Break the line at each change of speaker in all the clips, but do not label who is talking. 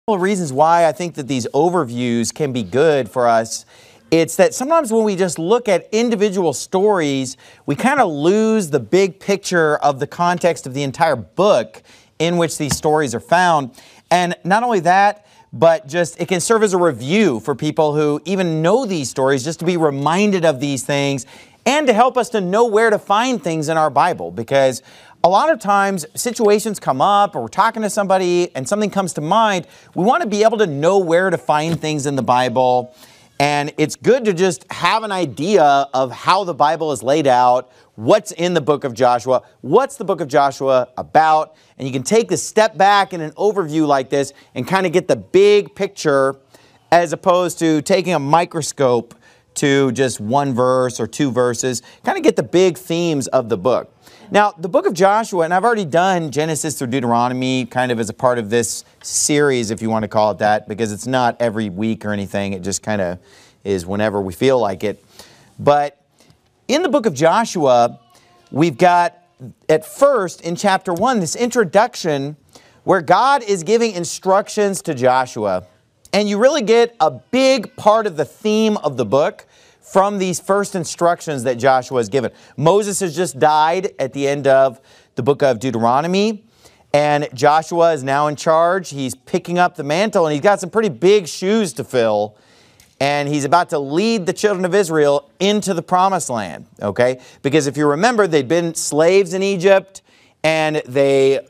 Couple of reasons why I think that these overviews can be good for us. It's that sometimes when we just look at individual stories, we kind of lose the big picture of the context of the entire book in which these stories are found. And not only that, but just it can serve as a review for people who even know these stories, just to be reminded of these things and to help us to know where to find things in our Bible. Because a lot of times situations come up, or we're talking to somebody and something comes to mind, we want to be able to know where to find things in the Bible. And it's good to just have an idea of how the Bible is laid out, what's in the book of Joshua, what's the book of Joshua about, and you can take a step back in an overview like this and kind of get the big picture as opposed to taking a microscope to just one verse or two verses, kind of get the big themes of the book. Now, the book of Joshua, and I've already done Genesis through Deuteronomy kind of as a part of this series, if you want to call it that, because it's not every week or anything. It just kind of is whenever we feel like it. But in the book of Joshua, we've got, at first, in chapter 1, this introduction where God is giving instructions to Joshua. And you really get a big part of the theme of the book from these first instructions that Joshua has given. Moses has just died at the end of the book of Deuteronomy, and Joshua is now in charge. He's picking up the mantle, and he's got some pretty big shoes to fill, and he's about to lead the children of Israel into the promised land, okay? Because if you remember, they'd been slaves in Egypt, and they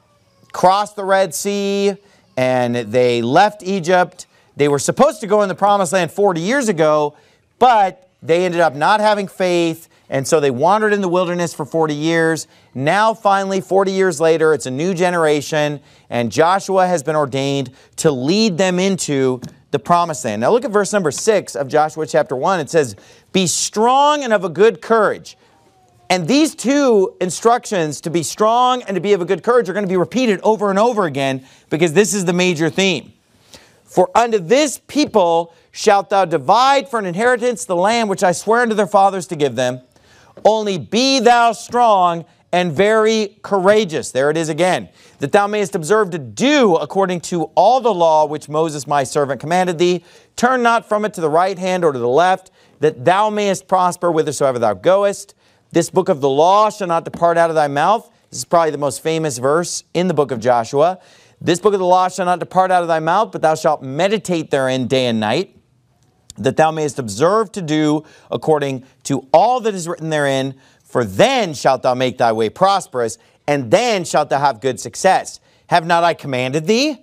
crossed the Red Sea, and they left Egypt. They were supposed to go in the promised land 40 years ago, but they ended up not having faith, and so they wandered in the wilderness for 40 years. Now, finally, 40 years later, it's a new generation, and Joshua has been ordained to lead them into the promised land. Now, look at verse number 6 of Joshua chapter 1. It says, "Be strong and of a good courage." And these two instructions, to be strong and to be of a good courage, are going to be repeated over and over again because this is the major theme. "For unto this people shalt thou divide for an inheritance the land which I swear unto their fathers to give them. Only be thou strong and very courageous." There it is again. "That thou mayest observe to do according to all the law which Moses my servant commanded thee. Turn not from it to the right hand or to the left, that thou mayest prosper whithersoever thou goest. This book of the law shall not depart out of thy mouth." This is probably the most famous verse in the book of Joshua. "This book of the law shall not depart out of thy mouth, but thou shalt meditate therein day and night, that thou mayest observe to do according to all that is written therein. For then shalt thou make thy way prosperous, and then shalt thou have good success. Have not I commanded thee?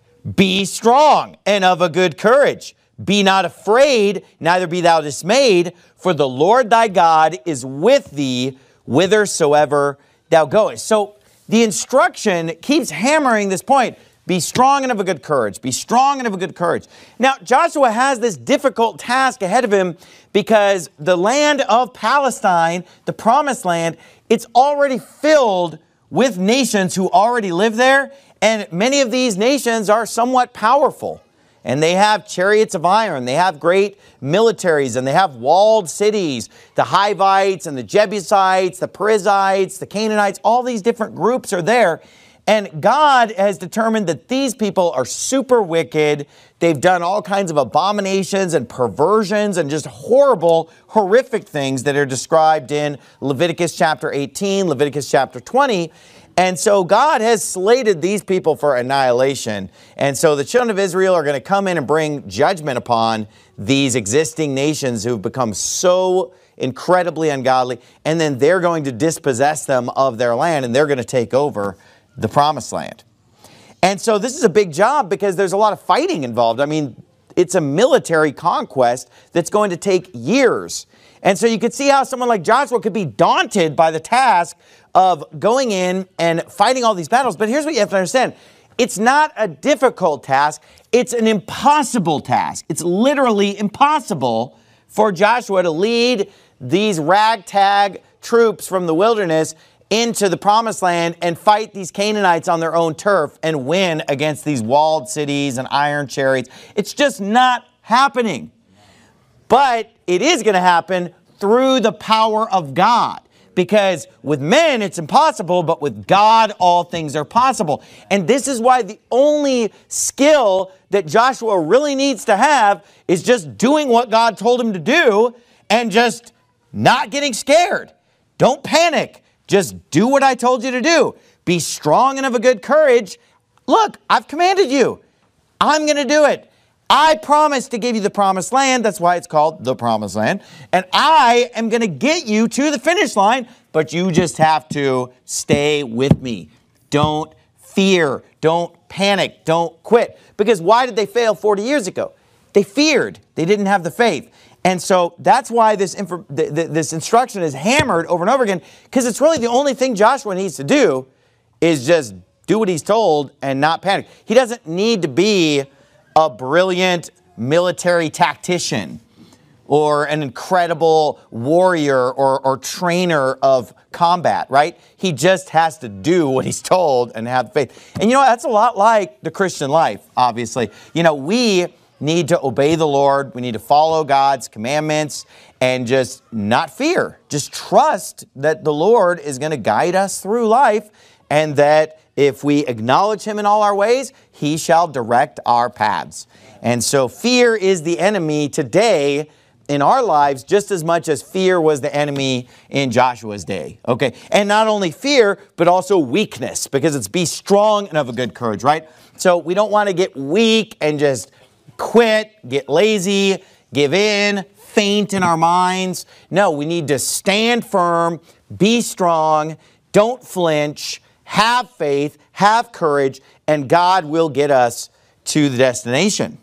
Be strong and of a good courage. Be not afraid, neither be thou dismayed, for the Lord thy God is with thee whithersoever thou goest." So the instruction keeps hammering this point. Be strong and of a good courage. Be strong and of a good courage. Now, Joshua has this difficult task ahead of him because the land of Palestine, the promised land, it's already filled with nations who already live there. And many of these nations are somewhat powerful. And they have chariots of iron, they have great militaries, and they have walled cities. The Hivites and the Jebusites, the Perizzites, the Canaanites, all these different groups are there. And God has determined that these people are super wicked. They've done all kinds of abominations and perversions and just horrible, horrific things that are described in Leviticus chapter 18, Leviticus chapter 20. And so God has slated these people for annihilation. And so the children of Israel are going to come in and bring judgment upon these existing nations who've become so incredibly ungodly. And then they're going to dispossess them of their land, and they're going to take over the promised land. And so this is a big job because there's a lot of fighting involved. I mean, it's a military conquest that's going to take years. And so you could see how someone like Joshua could be daunted by the task of going in and fighting all these battles. But here's what you have to understand. It's not a difficult task. It's an impossible task. It's literally impossible for Joshua to lead these ragtag troops from the wilderness into the promised land and fight these Canaanites on their own turf and win against these walled cities and iron chariots. It's just not happening. But it is going to happen through the power of God. Because with men, it's impossible, but with God, all things are possible. And this is why the only skill that Joshua really needs to have is just doing what God told him to do and just not getting scared. Don't panic. Just do what I told you to do. Be strong and of a good courage. Look, I've commanded you. I'm going to do it. I promised to give you the promised land. That's why it's called the promised land. And I am going to get you to the finish line, but you just have to stay with me. Don't fear. Don't panic. Don't quit. Because why did they fail 40 years ago? They feared. They didn't have the faith. And so that's why this instruction is hammered over and over again, because it's really the only thing Joshua needs to do is just do what he's told and not panic. He doesn't need to be a brilliant military tactician or an incredible warrior or trainer of combat, right? He just has to do what he's told and have faith. And you know, that's a lot like the Christian life, obviously. You know, we need to obey the Lord. We need to follow God's commandments and just not fear. Just trust that the Lord is going to guide us through life, and that if we acknowledge Him in all our ways, He shall direct our paths. And so fear is the enemy today in our lives just as much as fear was the enemy in Joshua's day. Okay, and not only fear, but also weakness, because it's be strong and of a good courage, right? So we don't want to get weak and just quit, get lazy, give in, faint in our minds. No, we need to stand firm, be strong, don't flinch, have faith, have courage, and God will get us to the destination.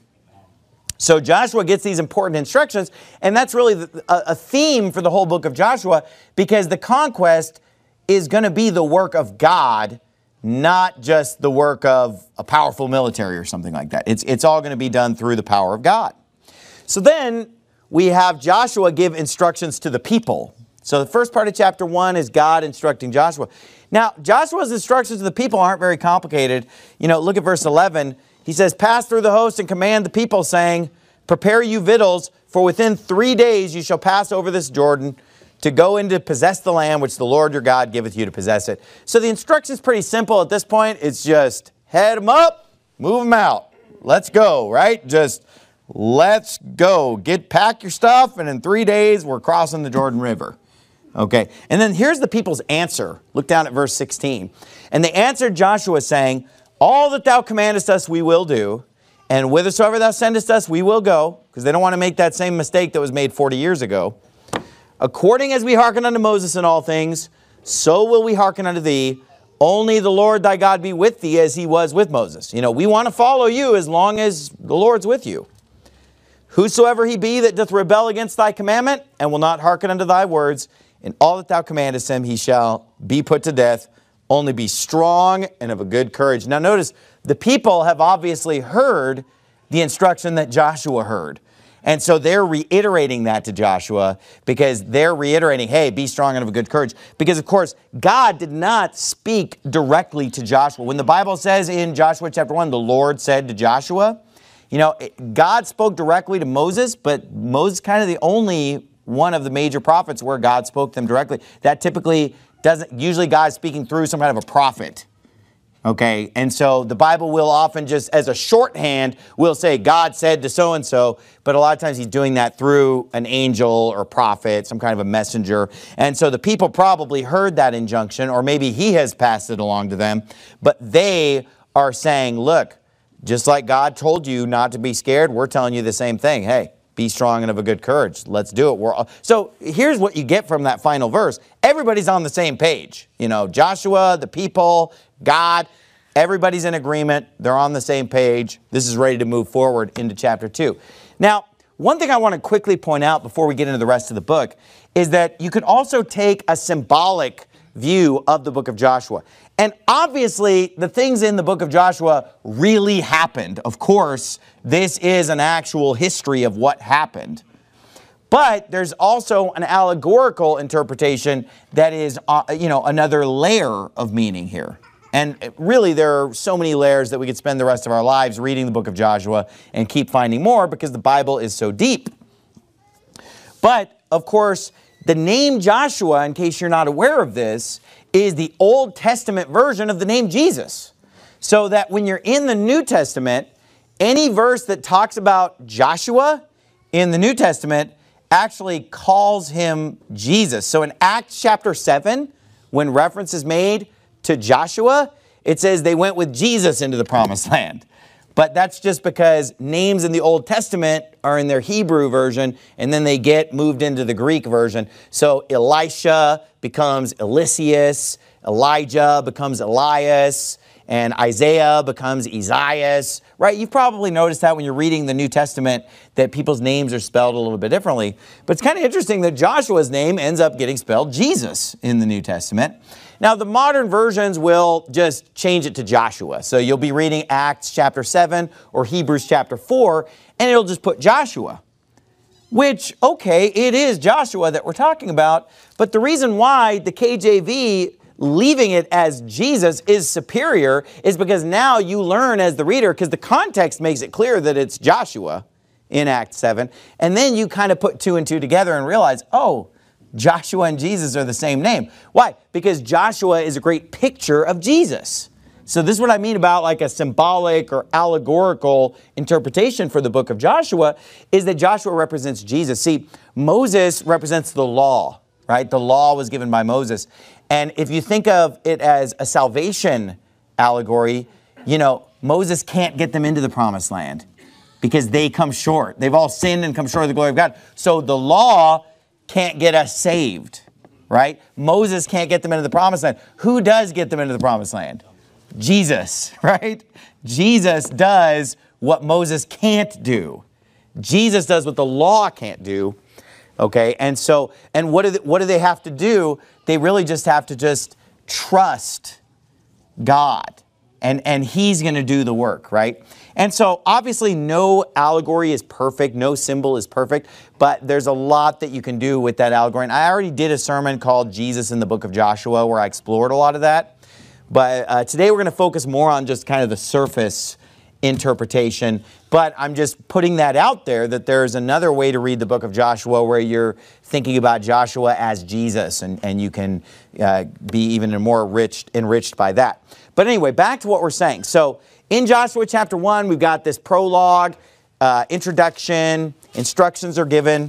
So Joshua gets these important instructions, and that's really a theme for the whole book of Joshua, because the conquest is going to be the work of God, not just the work of a powerful military or something like that. It's all going to be done through the power of God. So then we have Joshua give instructions to the people. So the first part of chapter 1 is God instructing Joshua. Now, Joshua's instructions to the people aren't very complicated. You know, look at verse 11. He says, "Pass through the host and command the people, saying, prepare you victuals, for within 3 days you shall pass over this Jordan to go in to possess the land which the Lord your God giveth you to possess it." So the instruction is pretty simple at this point. It's just head them up, move them out. Let's go, right? Just let's go. Pack your stuff, and in 3 days we're crossing the Jordan River. Okay, and then here's the people's answer. Look down at verse 16. "And they answered Joshua, saying, all that thou commandest us we will do, and whithersoever thou sendest us we will go," because they don't want to make that same mistake that was made 40 years ago. "According as we hearken unto Moses in all things, so will we hearken unto thee. Only the Lord thy God be with thee as he was with Moses." You know, we want to follow you as long as the Lord's with you. "Whosoever he be that doth rebel against thy commandment, and will not hearken unto thy words, in all that thou commandest him, he shall be put to death. Only be strong and of a good courage." Now notice, the people have obviously heard the instruction that Joshua heard. And so they're reiterating that to Joshua, because they're reiterating, hey, be strong and of a good courage. Because, of course, God did not speak directly to Joshua. When the Bible says in Joshua chapter 1, the Lord said to Joshua, you know, God spoke directly to Moses, but Moses is kind of the only one of the major prophets where God spoke to them directly. That typically doesn't, usually God's speaking through some kind of a prophet. Okay, and so the Bible will often just, as a shorthand, will say, God said to so-and-so, but a lot of times he's doing that through an angel or prophet, some kind of a messenger. And so the people probably heard that injunction, or maybe he has passed it along to them, but they are saying, look, just like God told you not to be scared, we're telling you the same thing. Hey, be strong and of a good courage. Let's do it. So here's what you get from that final verse. Everybody's on the same page. You know, Joshua, the people, God, everybody's in agreement. They're on the same page. This is ready to move forward into chapter 2. Now, one thing I want to quickly point out before we get into the rest of the book is that you could also take a symbolic view of the book of Joshua. And obviously, the things in the book of Joshua really happened. Of course, this is an actual history of what happened. But there's also an allegorical interpretation that is, another layer of meaning here. And really, there are so many layers that we could spend the rest of our lives reading the book of Joshua and keep finding more, because the Bible is so deep. But, of course, the name Joshua, in case you're not aware of this, is the Old Testament version of the name Jesus. So that when you're in the New Testament, any verse that talks about Joshua in the New Testament actually calls him Jesus. So in Acts chapter 7, when reference is made to Joshua, it says they went with Jesus into the promised land. But that's just because names in the Old Testament are in their Hebrew version, and then they get moved into the Greek version. So Elisha becomes Eliseus, Elijah becomes Elias, and Isaiah becomes Isaias, right? You've probably noticed that when you're reading the New Testament that people's names are spelled a little bit differently. But it's kind of interesting that Joshua's name ends up getting spelled Jesus in the New Testament. Now, the modern versions will just change it to Joshua. So you'll be reading Acts chapter 7 or Hebrews chapter 4, and it'll just put Joshua. Which, okay, it is Joshua that we're talking about, but the reason why the KJV leaving it as Jesus is superior is because now you learn as the reader, because the context makes it clear that it's Joshua in Acts 7, and then you kind of put 2 and 2 together and realize, oh, Joshua and Jesus are the same name. Why? Because Joshua is a great picture of Jesus. So this is what I mean about like a symbolic or allegorical interpretation for the book of Joshua, is that Joshua represents Jesus. See, Moses represents the law, right? The law was given by Moses. And if you think of it as a salvation allegory, you know, Moses can't get them into the promised land because they come short. They've all sinned and come short of the glory of God. So the law can't get us saved, right? Moses can't get them into the promised land. Who does get them into the promised land? Jesus, right? Jesus does what Moses can't do. Jesus does what the law can't do. Okay, and so, and what do they have to do? They really just have to just trust God, and He's going to do the work, right? And so, obviously, no allegory is perfect, no symbol is perfect, but there's a lot that you can do with that allegory. And I already did a sermon called Jesus in the Book of Joshua, where I explored a lot of that. But today we're going to focus more on just kind of the surface interpretation, but I'm just putting that out there that there's another way to read the book of Joshua where you're thinking about Joshua as Jesus, and you can be even more enriched by that. But anyway, back to what we're saying. So in Joshua chapter 1, we've got this prologue, introduction, instructions are given.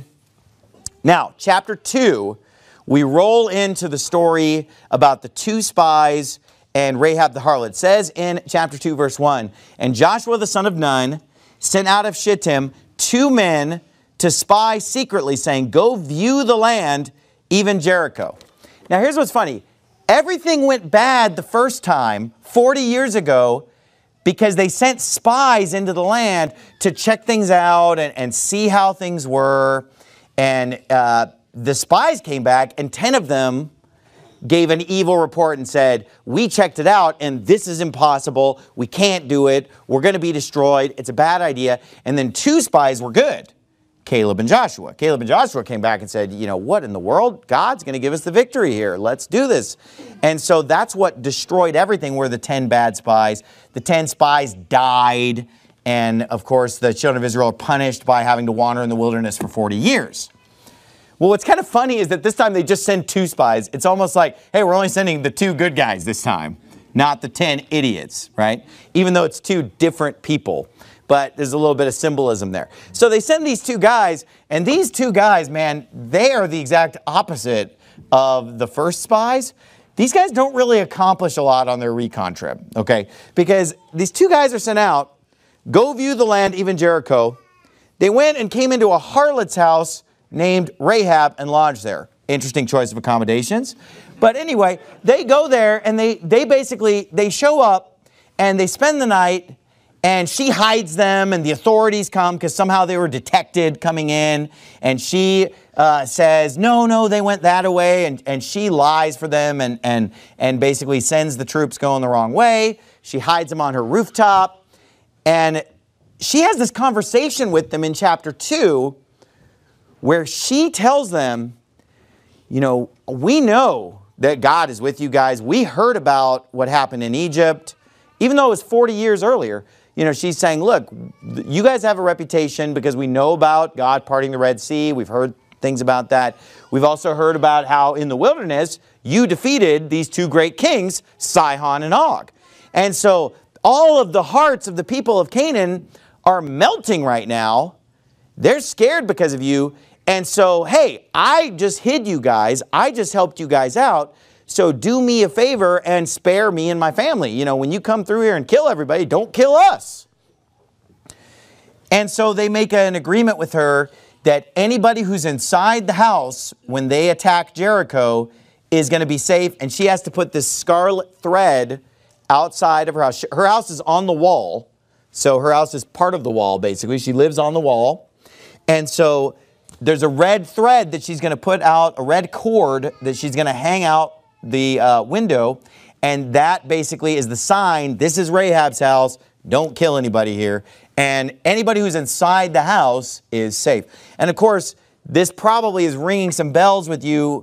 Now, chapter 2, we roll into the story about the 2 spies and Rahab the harlot. It says in chapter 2, verse 1, "And Joshua the son of Nun sent out of Shittim 2 men to spy secretly, saying, 'Go view the land, even Jericho.'" Now here's what's funny. Everything went bad the first time, 40 years ago, because they sent spies into the land to check things out and see how things were. And the spies came back, and 10 of them gave an evil report and said, "We checked it out and this is impossible. We can't do it. We're going to be destroyed. It's a bad idea." And then 2 spies were good, Caleb and Joshua. Caleb and Joshua came back and said, you know, what in the world? God's going to give us the victory here. Let's do this. And so that's what destroyed everything, were the 10 bad spies. The 10 spies died. And of course, the children of Israel are punished by having to wander in the wilderness for 40 years. Well, what's kind of funny is that this time they just send 2 spies. It's almost like, hey, we're only sending the 2 good guys this time, not the 10 idiots, right? Even though it's 2 different people. But there's a little bit of symbolism there. So they send these 2 guys, and these 2 guys, man, they are the exact opposite of the first spies. These guys don't really accomplish a lot on their recon trip, okay? Because these 2 guys are sent out, go view the land, even Jericho. They went and came into a harlot's house named Rahab and lodged there. Interesting choice of accommodations. But anyway, they go there and they basically show up and they spend the night, and she hides them, and the authorities come because somehow they were detected coming in, and she says, no, they went that way, and she lies for them and basically sends the troops going the wrong way. She hides them on her rooftop, and she has this conversation with them in chapter 2 where she tells them, you know, we know that God is with you guys. We heard about what happened in Egypt, even though it was 40 years earlier. You know, she's saying, look, you guys have a reputation because we know about God parting the Red Sea. We've heard things about that. We've also heard about how in the wilderness, you defeated these two great kings, Sihon and Og. And so all of the hearts of the people of Canaan are melting right now. They're scared because of you. And so, hey, I just hid you guys. I just helped you guys out. So do me a favor and spare me and my family. You know, when you come through here and kill everybody, don't kill us. And so they make an agreement with her that anybody who's inside the house when they attack Jericho is going to be safe. And she has to put this scarlet thread outside of her house. Her house is on the wall. So her house is part of the wall, basically. She lives on the wall. And so there's a red thread that she's going to put out, a red cord that she's going to hang out the window. And that basically is the sign, this is Rahab's house. Don't kill anybody here. And anybody who's inside the house is safe. And of course, this probably is ringing some bells with you,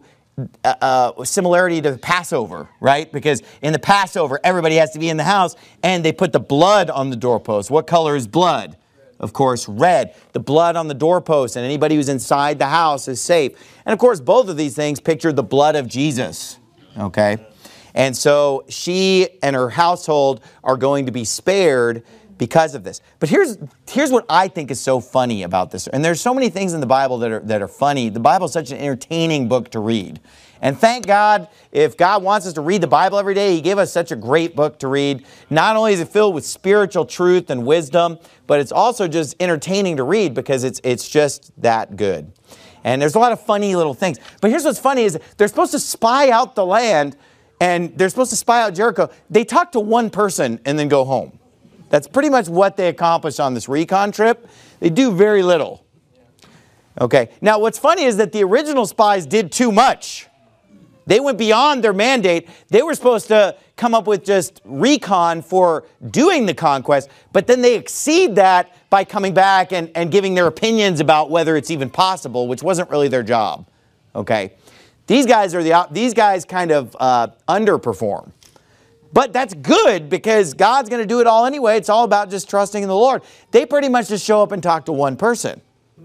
similarity to Passover, right? Because in the Passover, everybody has to be in the house, and they put the blood on the doorpost. What color is blood? Of course, red. The blood on the doorpost, and anybody who's inside the house is safe. And of course, both of these things picture the blood of Jesus, okay? And so she and her household are going to be spared because of this. But here's what I think is so funny about this. And there's so many things in the Bible that are funny. The Bible is such an entertaining book to read. And thank God, if God wants us to read the Bible every day, He gave us such a great book to read. Not only is it filled with spiritual truth and wisdom, but it's also just entertaining to read because it's just that good. And there's a lot of funny little things. But here's what's funny is they're supposed to spy out the land, and they're supposed to spy out Jericho. They talk to one person and then go home. That's pretty much what they accomplish on this recon trip. They do very little. Okay. Now, what's funny is that the original spies did too much. They went beyond their mandate. They were supposed to come up with just recon for doing the conquest, but then they exceed that by coming back and giving their opinions about whether it's even possible, which wasn't really their job. Okay. These guys kind of underperform. But that's good because God's going to do it all anyway. It's all about just trusting in the Lord. They pretty much just show up and talk to one person.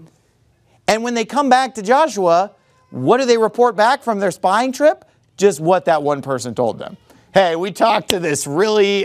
And when they come back to Joshua, what do they report back from their spying trip? Just what that one person told them. Hey, we talked to this really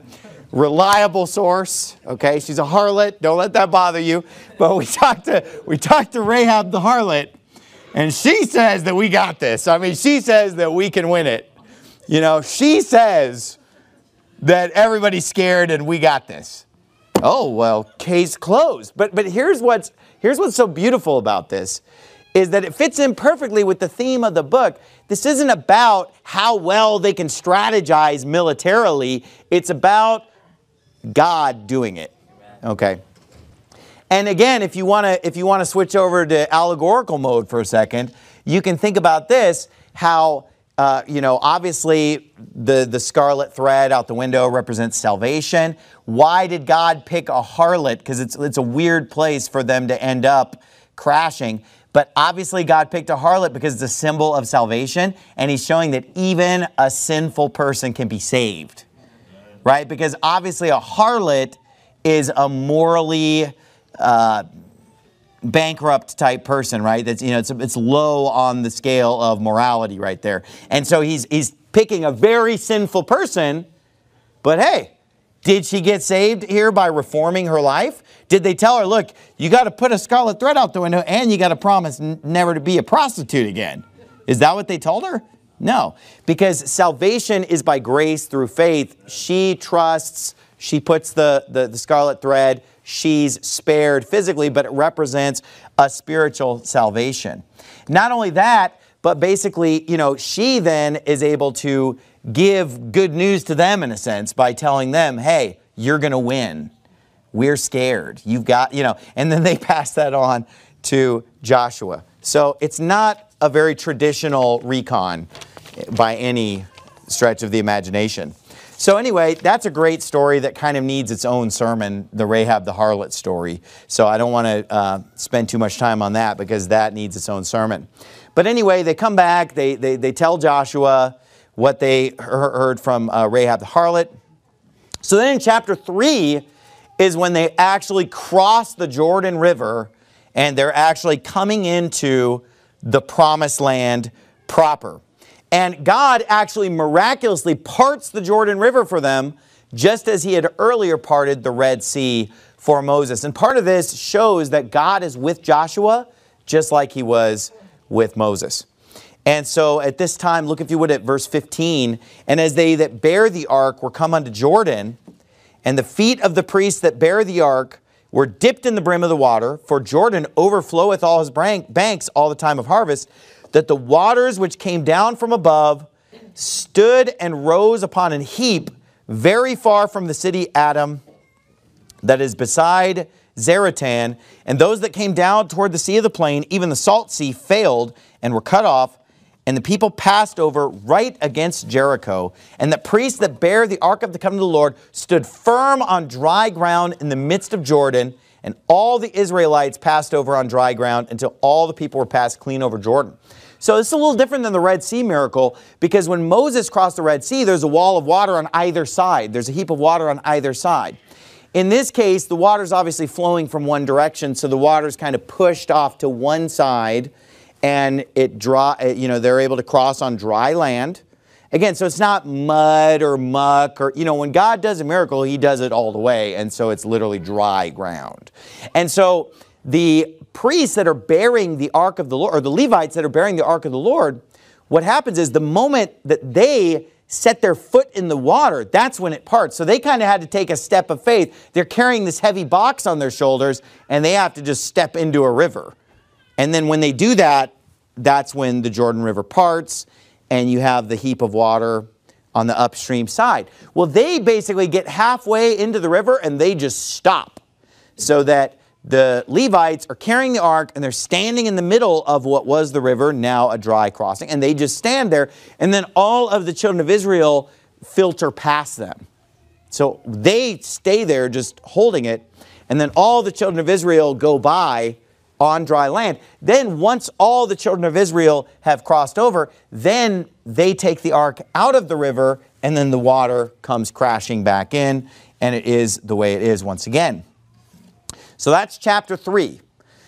reliable source. Okay, she's a harlot. Don't let that bother you. But we talked to Rahab the harlot, and she says that we got this. I mean, she says that we can win it. You know, she says that everybody's scared and we got this. Oh, well, case closed. But here's what's so beautiful about this is that it fits in perfectly with the theme of the book. This isn't about how well they can strategize militarily. It's about God doing it. Okay. And again, if you want to switch over to allegorical mode for a second, you can think about this, how obviously the scarlet thread out the window represents salvation. Why did God pick a harlot? Because it's a weird place for them to end up crashing. But obviously God picked a harlot because it's a symbol of salvation. And He's showing that even a sinful person can be saved. Right? Because obviously a harlot is a morally bankrupt type person, right? That's, it's low on the scale of morality right there. And so he's picking a very sinful person, but hey, did she get saved here by reforming her life? Did they tell her, look, you got to put a scarlet thread out the window and you got to promise never to be a prostitute again? Is that what they told her? No, because salvation is by grace through faith. She trusts, she puts the scarlet thread. She's spared physically, but it represents a spiritual salvation. Not only that, but basically, she then is able to give good news to them in a sense by telling them, hey, you're going to win. We're scared. You've got, and then they pass that on to Joshua. So it's not a very traditional recon by any stretch of the imagination. So anyway, that's a great story that kind of needs its own sermon, the Rahab the harlot story. So I don't want to spend too much time on that because that needs its own sermon. But anyway, they come back, they tell Joshua what they heard from Rahab the harlot. So then in chapter 3 is when they actually cross the Jordan River and they're actually coming into the promised land proper. And God actually miraculously parts the Jordan River for them, just as he had earlier parted the Red Sea for Moses. And part of this shows that God is with Joshua, just like he was with Moses. And so at this time, look if you would at verse 15. And as they that bear the ark were come unto Jordan, and the feet of the priests that bear the ark were dipped in the brim of the water, for Jordan overfloweth all his banks all the time of harvest, that the waters which came down from above stood and rose upon an heap very far from the city Adam, that is beside Zaratan, and those that came down toward the sea of the plain, even the salt sea, failed and were cut off, and the people passed over right against Jericho. And the priests that bear the ark of the covenant of the Lord stood firm on dry ground in the midst of Jordan, and all the Israelites passed over on dry ground until all the people were passed clean over Jordan. So this is a little different than the Red Sea miracle, because when Moses crossed the Red Sea, there's a wall of water on either side. There's a heap of water on either side. In this case, the water's obviously flowing from one direction, so the water's kind of pushed off to one side, and they're able to cross on dry land. Again, so it's not mud or muck or, when God does a miracle, he does it all the way, and so it's literally dry ground. And so the priests that are bearing the ark of the Lord, or the Levites that are bearing the ark of the Lord, what happens is the moment that they set their foot in the water, that's when it parts. So they kind of had to take a step of faith. They're carrying this heavy box on their shoulders, and they have to just step into a river. And then when they do that, that's when the Jordan River parts, and you have the heap of water on the upstream side. Well, they basically get halfway into the river, and they just stop, so that the Levites are carrying the ark, and they're standing in the middle of what was the river, now a dry crossing. And they just stand there, and then all of the children of Israel filter past them. So they stay there just holding it, and then all the children of Israel go by on dry land. Then once all the children of Israel have crossed over, then they take the ark out of the river, and then the water comes crashing back in, and it is the way it is once again. So that's chapter 3,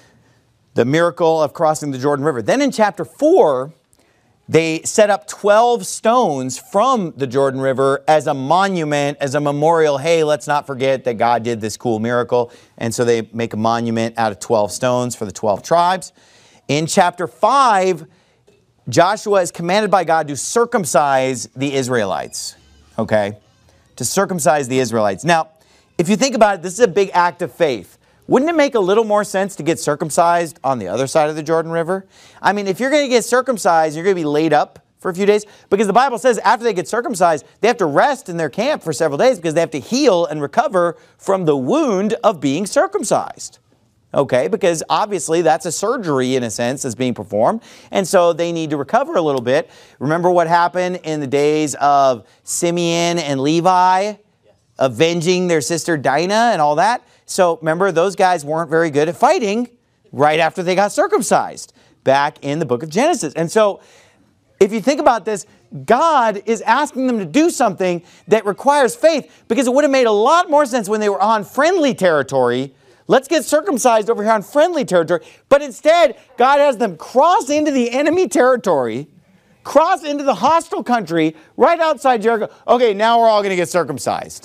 the miracle of crossing the Jordan River. Then in chapter 4, they set up 12 stones from the Jordan River as a monument, as a memorial. Hey, let's not forget that God did this cool miracle. And so they make a monument out of 12 stones for the 12 tribes. In chapter 5, Joshua is commanded by God to circumcise the Israelites. Okay? To circumcise the Israelites. Now, if you think about it, this is a big act of faith. Wouldn't it make a little more sense to get circumcised on the other side of the Jordan River? I mean, if you're going to get circumcised, you're going to be laid up for a few days, because the Bible says after they get circumcised, they have to rest in their camp for several days because they have to heal and recover from the wound of being circumcised. Okay, because obviously that's a surgery in a sense that's being performed, and so they need to recover a little bit. Remember what happened in the days of Simeon and Levi, avenging their sister Dinah and all that? So remember, those guys weren't very good at fighting right after they got circumcised back in the book of Genesis. And so if you think about this, God is asking them to do something that requires faith, because it would have made a lot more sense when they were on friendly territory. Let's get circumcised over here on friendly territory. But instead, God has them cross into the enemy territory, cross into the hostile country right outside Jericho. Okay, now we're all going to get circumcised.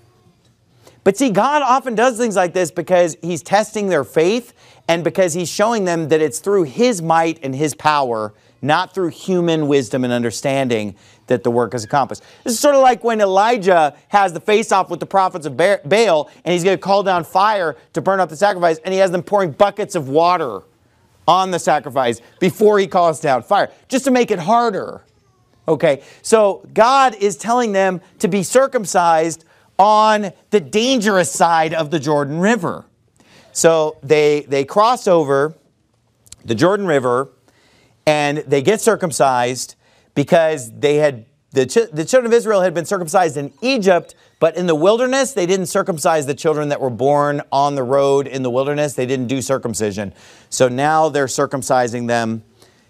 But see, God often does things like this because he's testing their faith, and because he's showing them that it's through his might and his power, not through human wisdom and understanding, that the work is accomplished. This is sort of like when Elijah has the face-off with the prophets of Baal, and he's going to call down fire to burn up the sacrifice, and he has them pouring buckets of water on the sacrifice before he calls down fire, just to make it harder. Okay, so God is telling them to be circumcised on the dangerous side of the Jordan River. So they cross over the Jordan River, and they get circumcised because the children of Israel had been circumcised in Egypt, but in the wilderness, they didn't circumcise the children that were born on the road in the wilderness. They didn't do circumcision. So now they're circumcising them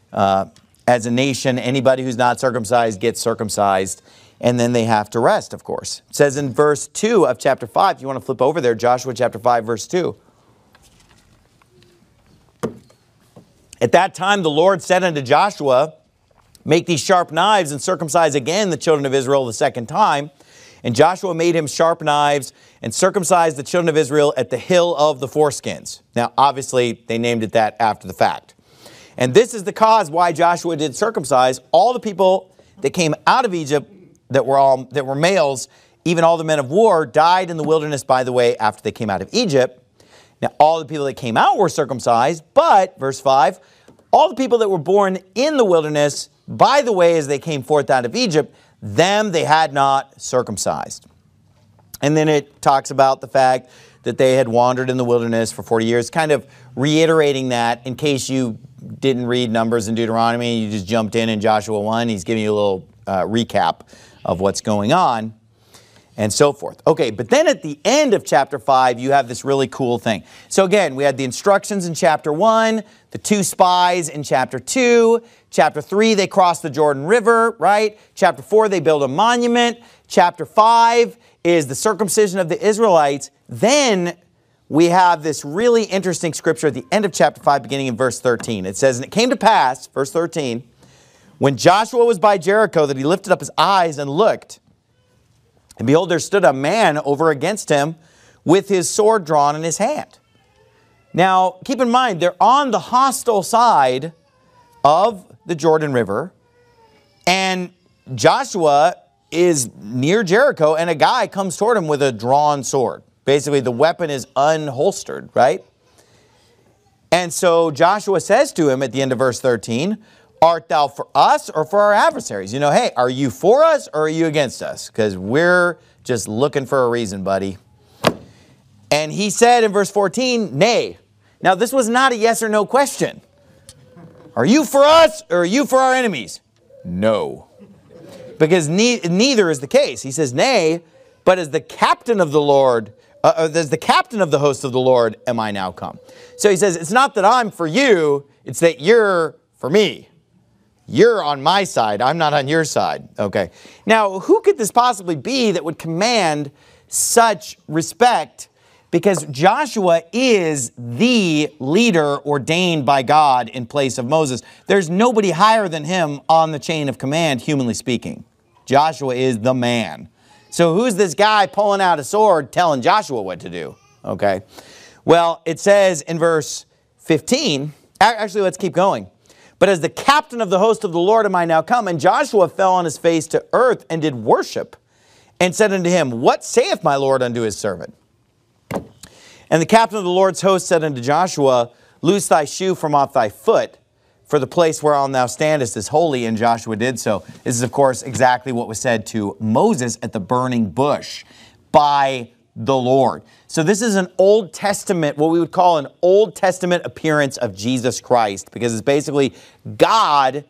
as a nation. Anybody who's not circumcised gets circumcised. And then they have to rest, of course. It says in verse 2 of chapter 5, if you want to flip over there, Joshua chapter 5, verse 2. At that time, the Lord said unto Joshua, make these sharp knives and circumcise again the children of Israel the second time. And Joshua made him sharp knives and circumcised the children of Israel at the hill of the foreskins. Now, obviously, they named it that after the fact. And this is the cause why Joshua did circumcise all the people that came out of Egypt that were males, even all the men of war, died in the wilderness by the way after they came out of Egypt. Now, all the people that came out were circumcised, but, verse 5, all the people that were born in the wilderness by the way as they came forth out of Egypt, them they had not circumcised. And then it talks about the fact that they had wandered in the wilderness for 40 years, kind of reiterating that in case you didn't read Numbers and Deuteronomy, you just jumped in Joshua 1. He's giving you a little recap of what's going on and so forth. Okay, but then at the end of chapter 5, you have this really cool thing. So again, we had the instructions in chapter 1, the 2 spies in chapter 2, chapter 3, they cross the Jordan River, right? Chapter 4, they build a monument. Chapter 5 is the circumcision of the Israelites. Then we have this really interesting scripture at the end of chapter 5, beginning in verse 13. It says, and it came to pass, verse 13, when Joshua was by Jericho, that he lifted up his eyes and looked, and behold, there stood a man over against him with his sword drawn in his hand. Now, keep in mind, they're on the hostile side of the Jordan River, and Joshua is near Jericho, and a guy comes toward him with a drawn sword. Basically, the weapon is unholstered, right? And so Joshua says to him at the end of verse 13, art thou for us or for our adversaries? You know, hey, are you for us or are you against us? Because we're just looking for a reason, buddy. And he said in verse 14, nay. Now, this was not a yes or no question. Are you for us or are you for our enemies? No. Because neither is the case. He says, nay, but as the captain of the Lord, as the captain of the host of the Lord am I now come. So he says, it's not that I'm for you, it's that you're for me. You're on my side, I'm not on your side. Okay. Now, who could this possibly be that would command such respect? Because Joshua is the leader ordained by God in place of Moses. There's nobody higher than him on the chain of command, humanly speaking. Joshua is the man. So who's this guy pulling out a sword telling Joshua what to do? Okay. Well, it says in verse 15, actually, let's keep going. But as the captain of the host of the Lord am I now come. And Joshua fell on his face to earth and did worship and said unto him, what saith my Lord unto his servant? And the captain of the Lord's host said unto Joshua, loose thy shoe from off thy foot, for the place whereon thou standest is holy. And Joshua did so. This is, of course, exactly what was said to Moses at the burning bush by the Lord. So this is an Old Testament, what we would call an Old Testament appearance of Jesus Christ, because it's basically God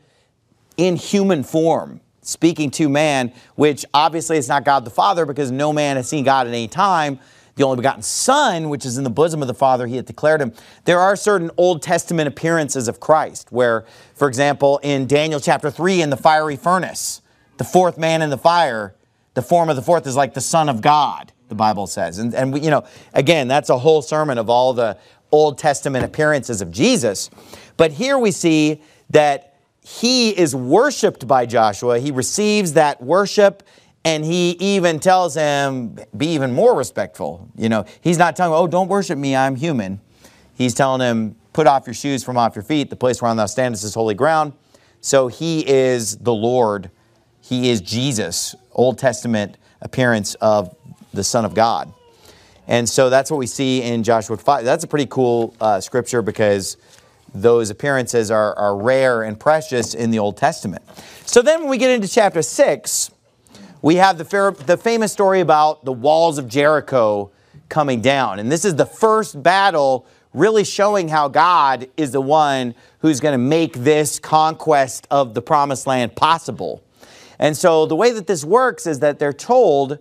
in human form speaking to man, which obviously is not God the Father, because no man has seen God at any time. The only begotten Son, which is in the bosom of the Father, he hath declared him. There are certain Old Testament appearances of Christ where, for example, in Daniel chapter 3 in the fiery furnace, the fourth man in the fire, the form of the fourth is like the Son of God, the Bible says. And we, you know, again, that's a whole sermon of all the Old Testament appearances of Jesus. But here we see that he is worshiped by Joshua. He receives that worship. And he even tells him, be even more respectful. You know, he's not telling him, oh, don't worship me, I'm human. He's telling him, put off your shoes from off your feet. The place whereon thou standest is holy ground. So he is the Lord. He is Jesus, Old Testament appearance of the Son of God. And so that's what we see in Joshua 5. That's a pretty cool scripture because those appearances are rare and precious in the Old Testament. So then when we get into chapter 6, we have the famous story about the walls of Jericho coming down. And this is the first battle really showing how God is the one who's going to make this conquest of the promised land possible. And so the way that this works is that they're told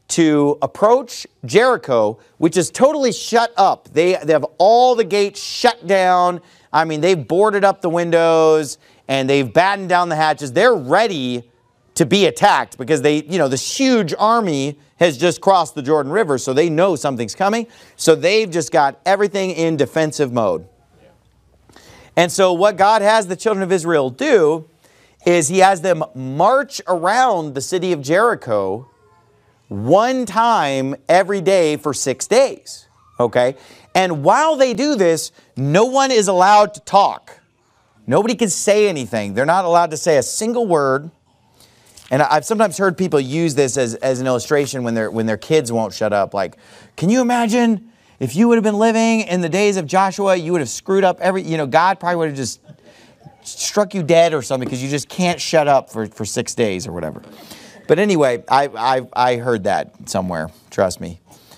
to approach Jericho, which is totally shut up. They have all the gates shut down. I mean, they've boarded up the windows and they've battened down the hatches. They're ready to be attacked because they, you know, this huge army has just crossed the Jordan River, so they know something's coming. So they've just got everything in defensive mode. And so what God has the children of Israel do is he has them march around the city of Jericho one time every day for 6 days. Okay? And while they do this, no one is allowed to talk. Nobody can say anything. They're not allowed to say a single word. And I've sometimes heard people use this as an illustration when their kids won't shut up. Like, can you imagine if you would have been living in the days of Joshua, you would have screwed up God probably would have just struck you dead or something because you just can't shut up for 6 days or whatever. But anyway, I heard that somewhere. Trust me.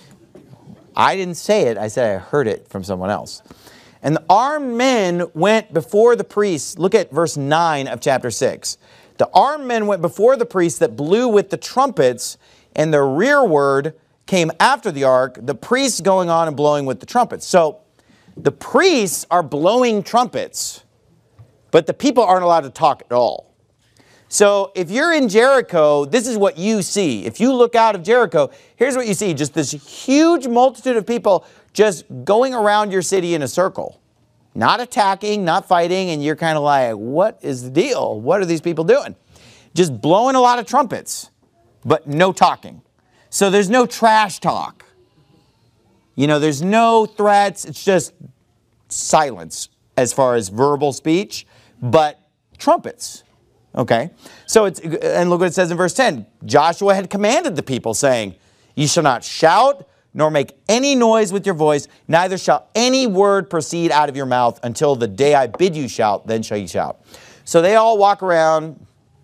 I didn't say it. I said I heard it from someone else. And the armed men went before the priests. Look at verse 9 of chapter 6. The armed men went before the priests that blew with the trumpets, and the rearward came after the ark, the priests going on and blowing with the trumpets. So the priests are blowing trumpets, but the people aren't allowed to talk at all. So if you're in Jericho, this is what you see. If you look out of Jericho, here's what you see. Just this huge multitude of people just going around your city in a circle. Not attacking, not fighting, and you're kind of like, what is the deal? What are these people doing? Just blowing a lot of trumpets, but no talking. So there's no trash talk. There's no threats. It's just silence as far as verbal speech, but trumpets. Okay? And look what it says in verse 10. Joshua had commanded the people, saying, "You shall not shout, nor make any noise with your voice, neither shall any word proceed out of your mouth until the day I bid you shout, then shall you shout." So they all walk around,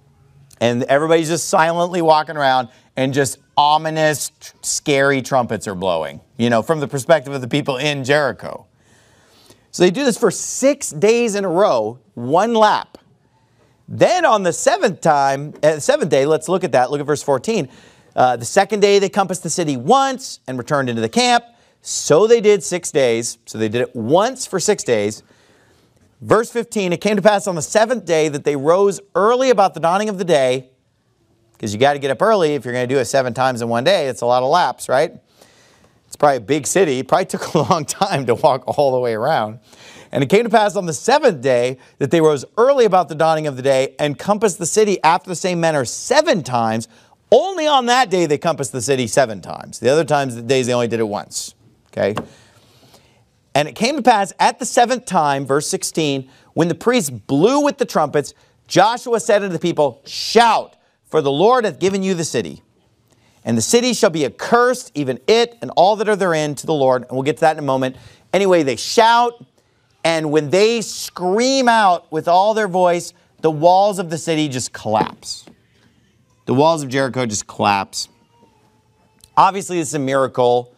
and everybody's just silently walking around, and just ominous, scary trumpets are blowing, from the perspective of the people in Jericho. So they do this for 6 days in a row, one lap. Then on the seventh day, let's look at that. Look at verse 14. The second day they compassed the city once and returned into the camp. So they did 6 days. So they did it once for 6 days. Verse 15, it came to pass on the seventh day that they rose early about the dawning of the day, because you got to get up early if you're going to do it 7 times in one day. It's a lot of laps, right? It's probably a big city. It probably took a long time to walk all the way around. And it came to pass on the seventh day that they rose early about the dawning of the day and compassed the city after the same manner 7 times. Only on that day they compassed the city 7 times. The other days they only did it once. Okay? And it came to pass at the 7th time, verse 16, when the priests blew with the trumpets, Joshua said unto the people, "Shout, for the Lord hath given you the city. And the city shall be accursed, even it and all that are therein, to the Lord." And we'll get to that in a moment. Anyway, they shout, and when they scream out with all their voice, the walls of the city just collapse. The walls of Jericho just collapse. Obviously, this is a miracle.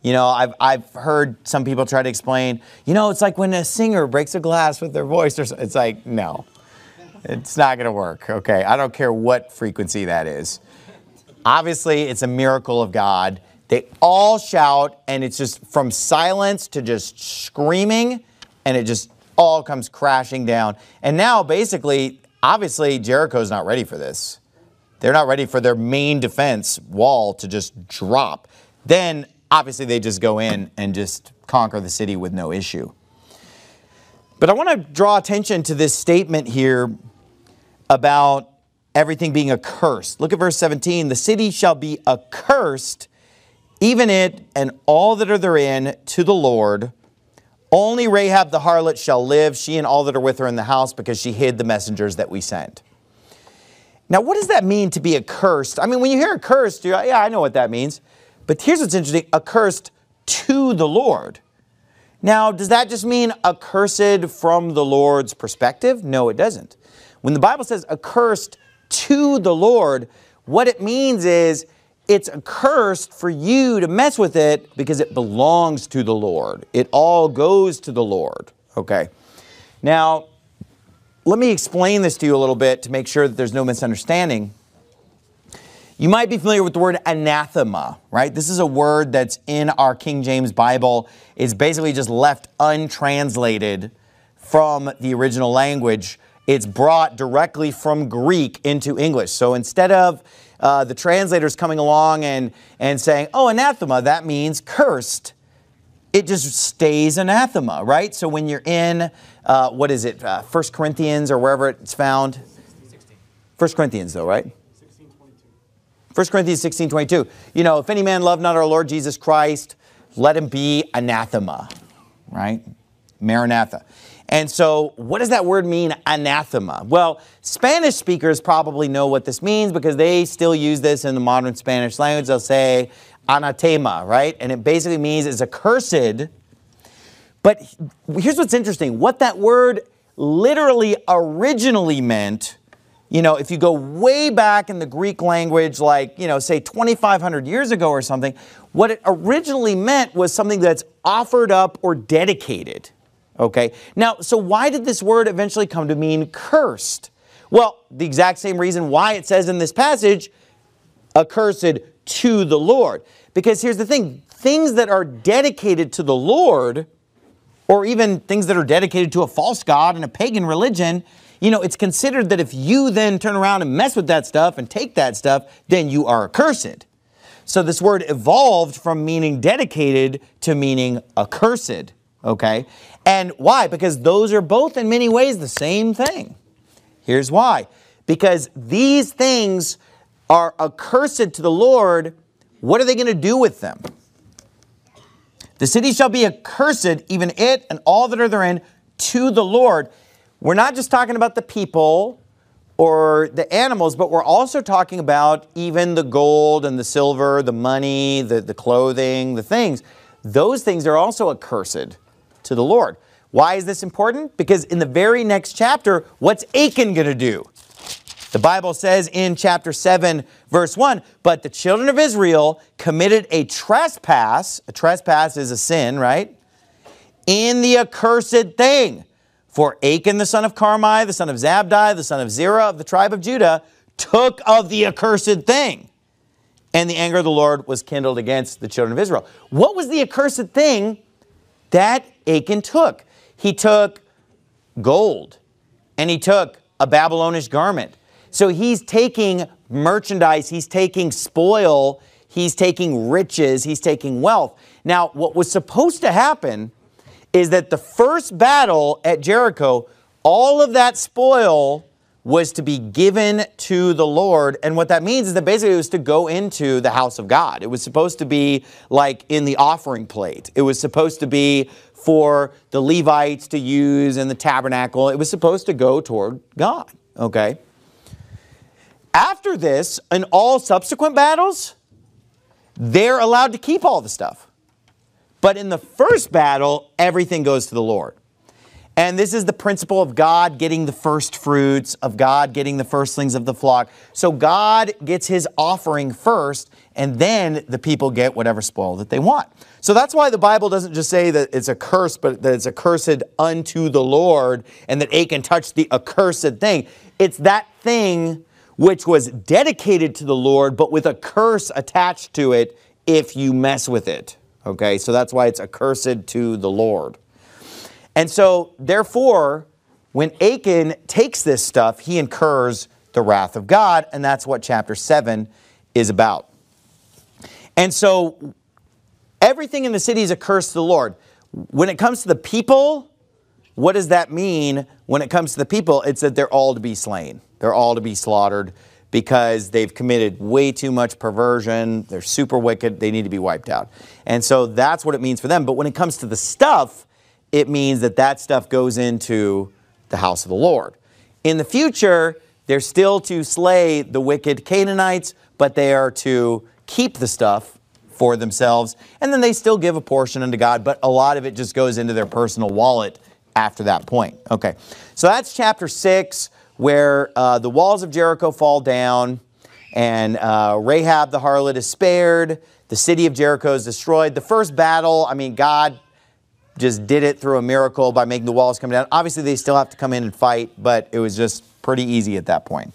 I've heard some people try to explain, it's like when a singer breaks a glass with their voice. It's like, no, it's not going to work. Okay, I don't care what frequency that is. Obviously, it's a miracle of God. They all shout, and it's just from silence to just screaming, and it just all comes crashing down. And now, basically, obviously, Jericho's not ready for this. They're not ready for their main defense wall to just drop. Then, obviously, they just go in and just conquer the city with no issue. But I want to draw attention to this statement here about everything being accursed. Look at verse 17. The city shall be accursed, even it and all that are therein, to the Lord. Only Rahab the harlot shall live, she and all that are with her in the house, because she hid the messengers that we sent. Now, what does that mean to be accursed? I mean, when you hear accursed, you're like, yeah, I know what that means. But here's what's interesting, accursed to the Lord. Now, does that just mean accursed from the Lord's perspective? No, it doesn't. When the Bible says accursed to the Lord, what it means is it's accursed for you to mess with it because it belongs to the Lord. It all goes to the Lord. Okay. Now, let me explain this to you a little bit to make sure that there's no misunderstanding. You might be familiar with the word anathema, right? This is a word that's in our King James Bible. It's basically just left untranslated from the original language. It's brought directly from Greek into English. So instead of the translators coming along and saying, oh, anathema, that means cursed, it just stays anathema, right? So when you're in, 1 Corinthians or wherever it's found? 1 Corinthians though, right? 1 Corinthians 16:22. You know, if any man love not our Lord Jesus Christ, let him be anathema, right? Maranatha. And so what does that word mean, anathema? Well, Spanish speakers probably know what this means because they still use this in the modern Spanish language. They'll say anatema, right? And it basically means it's accursed. But here's what's interesting. What that word literally originally meant, you know, if you go way back in the Greek language, like, you know, say 2,500 years ago or something, what it originally meant was something that's offered up or dedicated. Okay. Now, so why did this word eventually come to mean cursed? Well, the exact same reason why it says in this passage, accursed to the Lord. Because here's the thing, things that are dedicated to the Lord, or even things that are dedicated to a false god and a pagan religion, you know, it's considered that if you then turn around and mess with that stuff and take that stuff, then you are accursed. So this word evolved from meaning dedicated to meaning accursed. Okay? And why? Because those are both in many ways the same thing. Here's why. Because these things are accursed to the Lord. What are they going to do with them? The city shall be accursed, even it and all that are therein, to the Lord. We're not just talking about the people or the animals, but we're also talking about even the gold and the silver, the money, the clothing, the things. Those things are also accursed to the Lord. Why is this important? Because in the very next chapter, what's Achan going to do? The Bible says in chapter 7, verse 1, but the children of Israel committed a trespass. A trespass is a sin, right? In the accursed thing. For Achan, the son of Carmi, the son of Zabdi, the son of Zerah of the tribe of Judah, took of the accursed thing. And the anger of the Lord was kindled against the children of Israel. What was the accursed thing that Achan took? He took gold and he took a Babylonish garment. So he's taking merchandise, he's taking spoil, he's taking riches, he's taking wealth. Now, what was supposed to happen is that the first battle at Jericho, all of that spoil was to be given to the Lord. And what that means is that basically it was to go into the house of God. It was supposed to be like in the offering plate. It was supposed to be for the Levites to use in the tabernacle. It was supposed to go toward God. Okay. After this, in all subsequent battles, they're allowed to keep all the stuff. But in the first battle, everything goes to the Lord. And this is the principle of God getting the first fruits, of God getting the firstlings of the flock. So God gets his offering first, and then the people get whatever spoil that they want. So that's why the Bible doesn't just say that it's a curse, but that it's accursed unto the Lord, and that Achan touched the accursed thing. It's that thing which was dedicated to the Lord, but with a curse attached to it if you mess with it. Okay, so that's why it's accursed to the Lord. And so, therefore, when Achan takes this stuff, he incurs the wrath of God, and that's what chapter 7 is about. And so, everything in the city is a curse to the Lord. When it comes to the people, what does that mean? When it comes to the people, it's that they're all to be slain. They're all to be slaughtered because they've committed way too much perversion. They're super wicked. They need to be wiped out. And so that's what it means for them. But when it comes to the stuff, it means that that stuff goes into the house of the Lord. In the future, they're still to slay the wicked Canaanites, but they are to keep the stuff for themselves. And then they still give a portion unto God, but a lot of it just goes into their personal wallet after that point. Okay, so that's chapter 6, where the walls of Jericho fall down, and Rahab the harlot is spared. The city of Jericho is destroyed. The first battle, I mean, God just did it through a miracle by making the walls come down. Obviously, they still have to come in and fight, but it was just pretty easy at that point.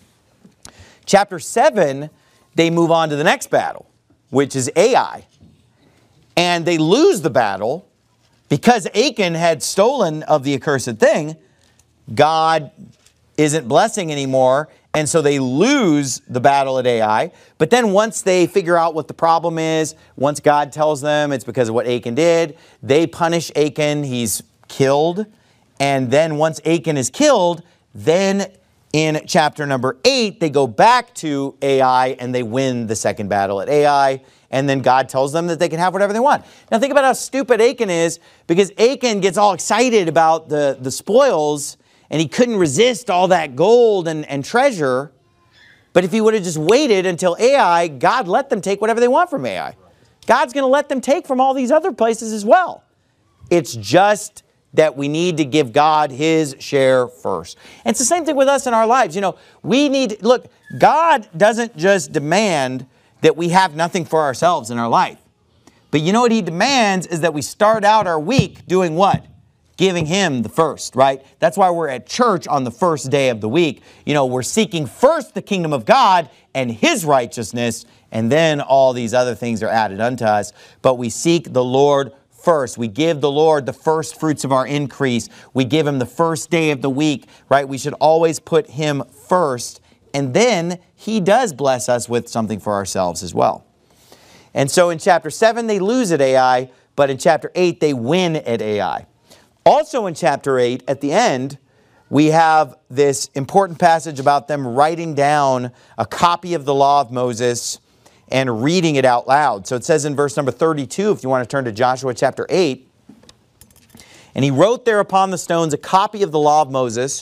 Chapter 7, they move on to the next battle, which is Ai. And they lose the battle because Achan had stolen of the accursed thing. God isn't blessing anymore, And so they lose the battle at Ai. But then once they figure out what the problem is, once God tells them it's because of what Achan did, they punish Achan. He's killed. And then once Achan is killed, then in chapter number 8, they go back to Ai and they win the second battle at Ai. And then God tells them that they can have whatever they want. Now think about how stupid Achan is, because Achan gets all excited about the spoils, and he couldn't resist all that gold and treasure. But if he would have just waited until Ai, God let them take whatever they want from Ai. God's going to let them take from all these other places as well. It's just that we need to give God His share first. And it's the same thing with us in our lives. You know, look, God doesn't just demand that we have nothing for ourselves in our life. But you know what He demands is that we start out our week doing what? Giving Him the first, right? That's why we're at church on the first day of the week. You know, we're seeking first the kingdom of God and His righteousness, and then all these other things are added unto us. But we seek the Lord first. We give the Lord the first fruits of our increase. We give Him the first day of the week, right? We should always put Him first, and then He does bless us with something for ourselves as well. And so in chapter 7, they lose at Ai, but in chapter 8, they win at Ai. Also in chapter 8, at the end, we have this important passage about them writing down a copy of the law of Moses and reading it out loud. So it says in verse number 32, if you want to turn to Joshua chapter 8, and he wrote there upon the stones a copy of the law of Moses,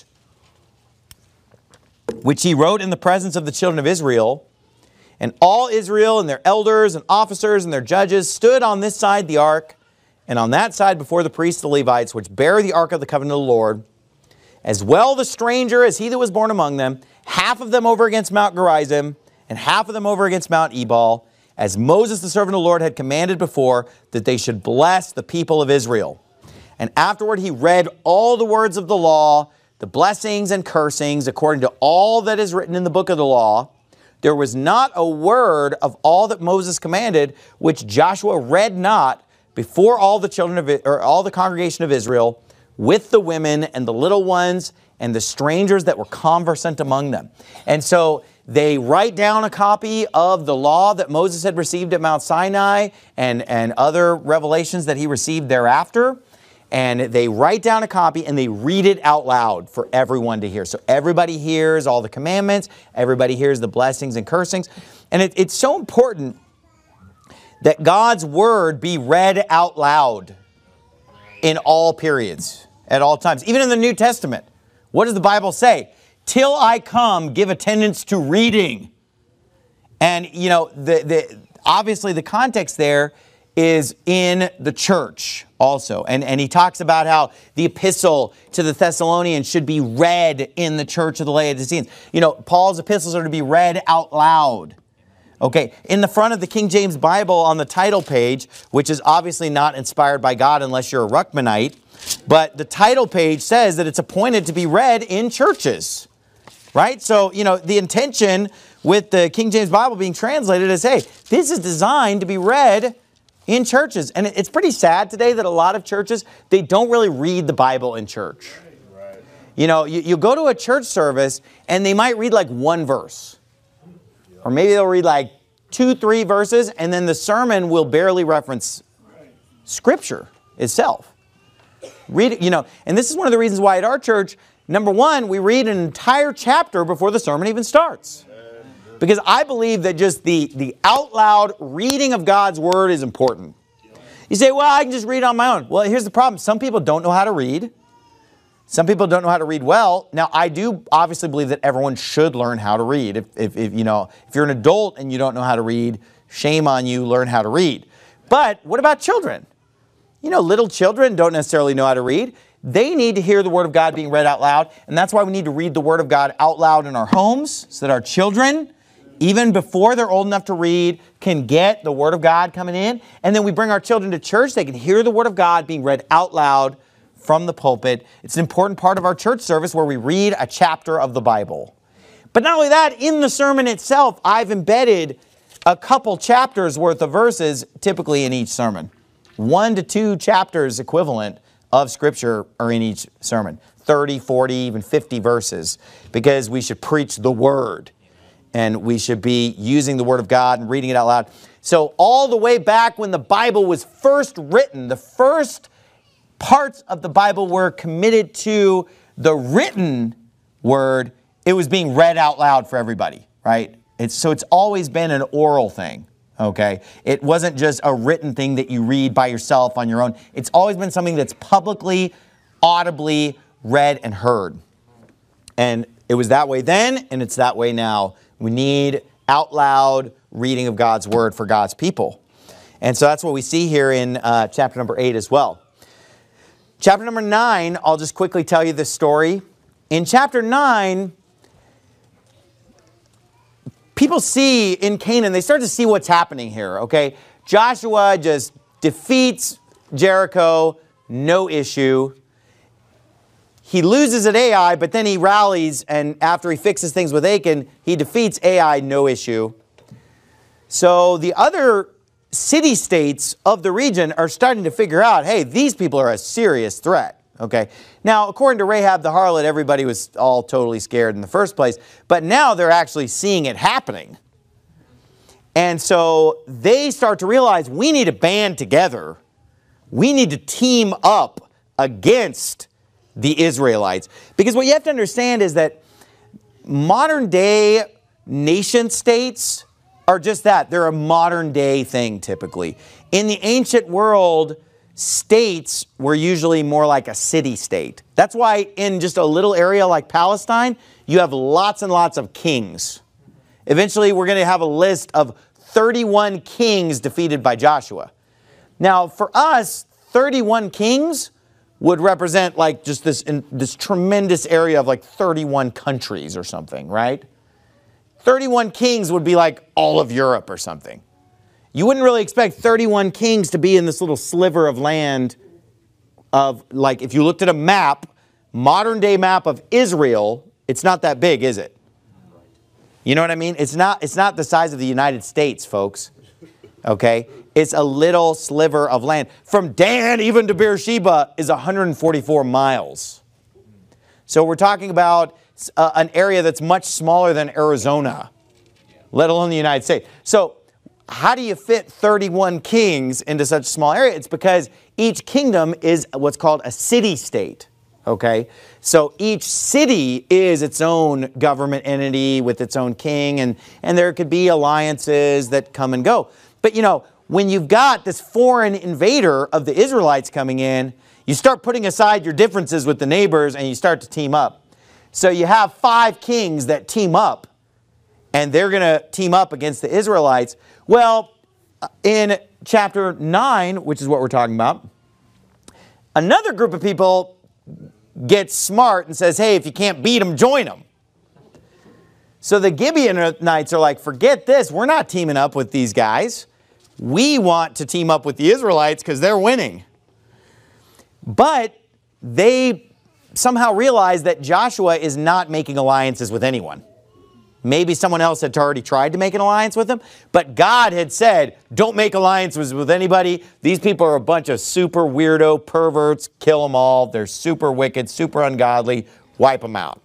which he wrote in the presence of the children of Israel. And all Israel and their elders and officers and their judges stood on this side the ark, and on that side before the priests, the Levites, which bear the ark of the covenant of the Lord, as well the stranger as he that was born among them, half of them over against Mount Gerizim, and half of them over against Mount Ebal, as Moses the servant of the Lord had commanded before, that they should bless the people of Israel. And afterward he read all the words of the law, the blessings and cursings, according to all that is written in the book of the law. There was not a word of all that Moses commanded, which Joshua read not before all the children of all the congregation of Israel, with the women and the little ones and the strangers that were conversant among them. And so they write down a copy of the law that Moses had received at Mount Sinai and other revelations that he received thereafter. And they write down a copy and they read it out loud for everyone to hear. So everybody hears all the commandments. Everybody hears the blessings and cursings. And it's so important that God's word be read out loud in all periods, at all times. Even in the New Testament, what does the Bible say? Till I come, give attendance to reading. And, you know, obviously the context there is in the church also. And he talks about how the epistle to the Thessalonians should be read in the church of the Laodiceans. You know, Paul's epistles are to be read out loud. Okay, in the front of the King James Bible on the title page, which is obviously not inspired by God unless you're a Ruckmanite, but the title page says that it's appointed to be read in churches, right? So, you know, the intention with the King James Bible being translated is, hey, this is designed to be read in churches. And it's pretty sad today that a lot of churches, they don't really read the Bible in church. Right. You know, you go to a church service and they might read like one verse. Or maybe they'll read like 2-3 verses, and then the sermon will barely reference Scripture itself. Read it, you know, and this is one of the reasons why at our church, number one, we read an entire chapter before the sermon even starts. Because I believe that just the out loud reading of God's Word is important. You say, well, I can just read on my own. Well, here's the problem. Some people don't know how to read. Some people don't know how to read well. Now, I do obviously believe that everyone should learn how to read. If you're an adult and you don't know how to read, shame on you, learn how to read. But what about children? You know, little children don't necessarily know how to read. They need to hear the Word of God being read out loud. And that's why we need to read the Word of God out loud in our homes so that our children, even before they're old enough to read, can get the Word of God coming in. And then we bring our children to church. They can hear the Word of God being read out loud from the pulpit. It's an important part of our church service where we read a chapter of the Bible. But not only that, in the sermon itself, I've embedded a couple chapters worth of verses typically in each sermon. 1 to 2 chapters equivalent of Scripture are in each sermon. 30, 40, even 50 verses, because we should preach the Word. And we should be using the Word of God and reading it out loud. So all the way back when the Bible was first written, the first parts of the Bible were committed to the written Word. It was being read out loud for everybody, right? So it's always been an oral thing, okay? It wasn't just a written thing that you read by yourself on your own. It's always been something that's publicly, audibly read and heard. And it was that way then, and it's that way now. We need out loud reading of God's Word for God's people. And so that's what we see here in chapter number 8 as well. Chapter number 9, I'll just quickly tell you this story. In chapter 9, people see in Canaan, they start to see what's happening here, okay? Joshua just defeats Jericho, no issue. He loses at Ai, but then he rallies, and after he fixes things with Achan, he defeats Ai, no issue. So the other city-states of the region are starting to figure out, hey, these people are a serious threat, okay? Now, according to Rahab the harlot, everybody was all totally scared in the first place, but now they're actually seeing it happening. And so they start to realize we need to band together. We need to team up against the Israelites. Because what you have to understand is that modern day nation states are just that. They're a modern day thing typically. In the ancient world, states were usually more like a city state. That's why in just a little area like Palestine, you have lots and lots of kings. Eventually, we're going to have a list of 31 kings defeated by Joshua. Now, for us, 31 kings would represent like just this tremendous area of like 31 countries or something, right? 31 kings would be like all of Europe or something. You wouldn't really expect 31 kings to be in this little sliver of land of, like, if you looked at a map, modern day map of Israel, it's not that big, is it? You know what I mean? It's not the size of the United States, folks. Okay? It's a little sliver of land. From Dan even to Beersheba is 144 miles. So we're talking about an area that's much smaller than Arizona, let alone the United States. So how do you fit 31 kings into such a small area? It's because each kingdom is what's called a city-state. Okay? So each city is its own government entity with its own king, and there could be alliances that come and go. But you know, when you've got this foreign invader of the Israelites coming in, you start putting aside your differences with the neighbors and you start to team up. So you have 5 kings that team up, and they're going to team up against the Israelites. Well, in chapter 9, which is what we're talking about, another group of people gets smart and says, hey, if you can't beat them, join them. So the Gibeonites are like, forget this. We're not teaming up with these guys. We want to team up with the Israelites because they're winning. But they somehow realize that Joshua is not making alliances with anyone. Maybe someone else had already tried to make an alliance with him, but God had said, don't make alliances with anybody. These people are a bunch of super weirdo perverts. Kill them all. They're super wicked, super ungodly. Wipe them out.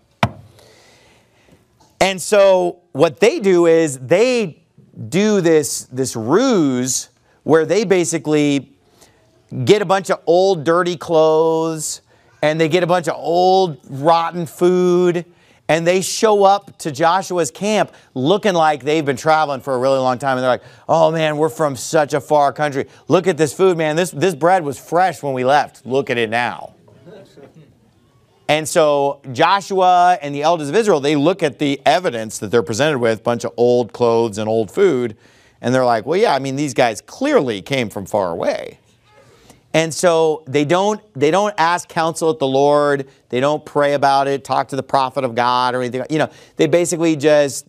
And so what they do is they do this ruse where they basically get a bunch of old dirty clothes and they get a bunch of old rotten food, and they show up to Joshua's camp looking like they've been traveling for a really long time. And they're like, oh man, we're from such a far country. Look at this food, man. This bread was fresh when we left. Look at it now. And so Joshua and the elders of Israel, they look at the evidence that they're presented with, a bunch of old clothes and old food, and they're like, well, yeah, I mean, these guys clearly came from far away. And so they don't ask counsel at the Lord. They don't pray about it, talk to the prophet of God or anything. You know, they basically just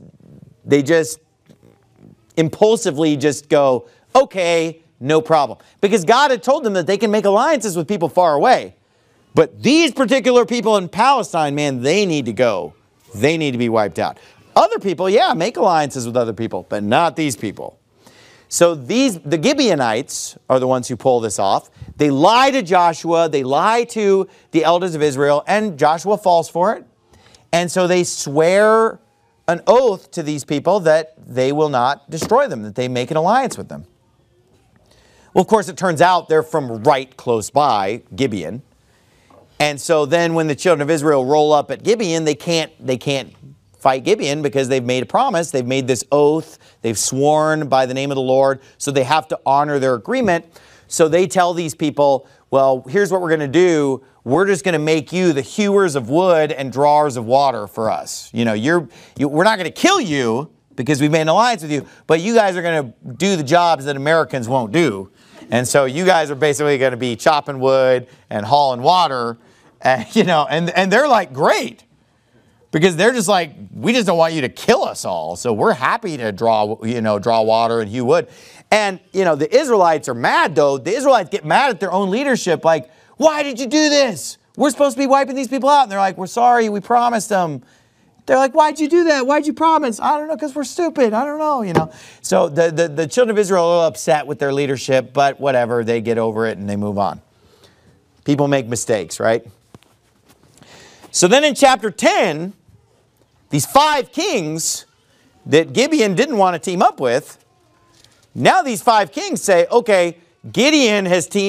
impulsively just go, okay, no problem. Because God had told them that they can make alliances with people far away. But these particular people in Palestine, man, they need to go. They need to be wiped out. Other people, yeah, make alliances with other people, but not these people. So the Gibeonites are the ones who pull this off. They lie to Joshua, they lie to the elders of Israel, and Joshua falls for it. And so they swear an oath to these people that they will not destroy them, that they make an alliance with them. Well, of course, it turns out they're from right close by, Gibeon. And so then when the children of Israel roll up at Gibeon, they can't fight Gibeon because they've made a promise. They've made this oath. They've sworn by the name of the Lord. So they have to honor their agreement. So they tell these people, well, here's what we're going to do. We're just going to make you the hewers of wood and drawers of water for us. You know, we're not going to kill you because we've made an alliance with you, but you guys are going to do the jobs that Americans won't do. And so you guys are basically going to be chopping wood and hauling water, and, you know, and they're like, great. Because they're just like, we just don't want you to kill us all. So we're happy to draw water and hew wood. And, you know, the Israelites are mad, though. The Israelites get mad at their own leadership. Like, why did you do this? We're supposed to be wiping these people out. And they're like, we're sorry. We promised them. They're like, why'd you do that? Why'd you promise? I don't know, because we're stupid. I don't know, you know. So the children of Israel are upset with their leadership, but whatever. They get over it and they move on. People make mistakes, right? So then in chapter 10, these 5 kings that Gibeon didn't want to team up with, now these 5 kings say, okay, Gideon's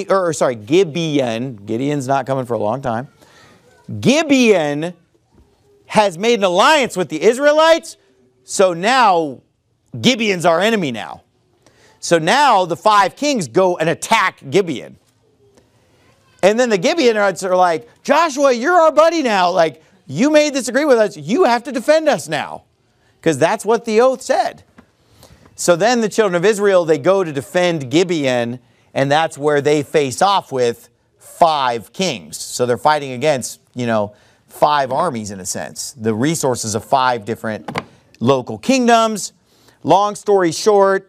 not coming for a long time. Gibeon has made an alliance with the Israelites, so now Gibeon's our enemy now. So now the 5 kings go and attack Gibeon. And then the Gibeonites are like, Joshua, you're our buddy now. Like, you made this agreement with us. You have to defend us now. Because that's what the oath said. So then the children of Israel, they go to defend Gibeon, and that's where they face off with 5 kings. So they're fighting against, 5 armies in a sense. The resources of 5 different local kingdoms. Long story short,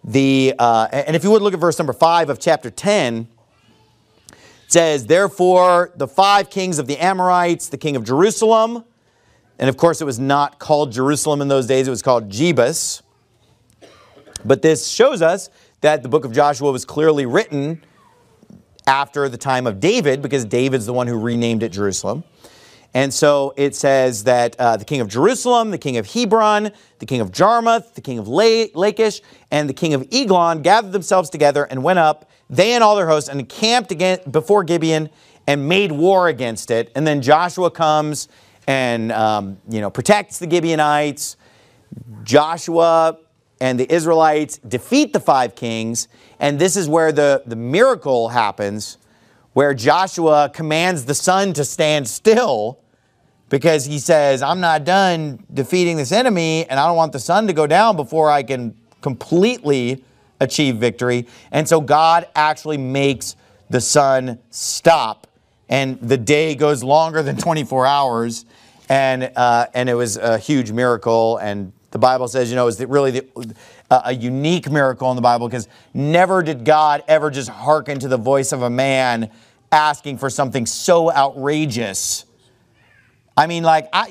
and if you would look at verse number 5 of chapter 10, it says, therefore, the 5 kings of the Amorites, the king of Jerusalem, and of course it was not called Jerusalem in those days, it was called Jebus. But this shows us that the book of Joshua was clearly written after the time of David, because David's the one who renamed it Jerusalem. And so it says that the king of Jerusalem, the king of Hebron, the king of Jarmuth, the king of Lachish, and the king of Eglon gathered themselves together and went up, they and all their hosts, and encamped before Gibeon and made war against it. And then Joshua comes and protects the Gibeonites. Joshua and the Israelites defeat the 5 kings. And this is where the miracle happens, where Joshua commands the sun to stand still, because he says, I'm not done defeating this enemy, and I don't want the sun to go down before I can completely achieve victory. And so God actually makes the sun stop, and the day goes longer than 24 hours, and it was a huge miracle. And the Bible says, it was really a unique miracle in the Bible, because never did God ever just hearken to the voice of a man asking for something so outrageous. I mean,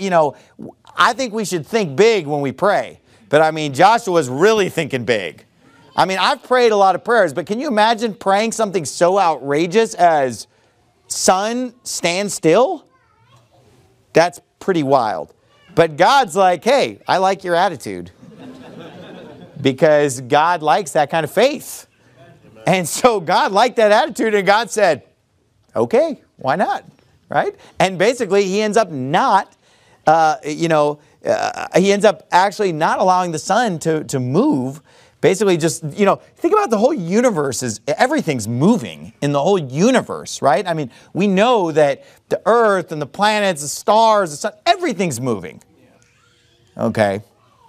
I think we should think big when we pray. But I mean, Joshua's really thinking big. I mean, I've prayed a lot of prayers, but can you imagine praying something so outrageous as sun, stand still? That's pretty wild. But God's like, hey, I like your attitude. Because God likes that kind of faith. And so God liked that attitude, and God said, okay, why not? Right? And basically, he ends up he ends up actually not allowing the sun to move. Basically just, think about the whole universe. Everything's moving in the whole universe, right? I mean, we know that the earth and the planets, the stars, the sun, everything's moving. Okay.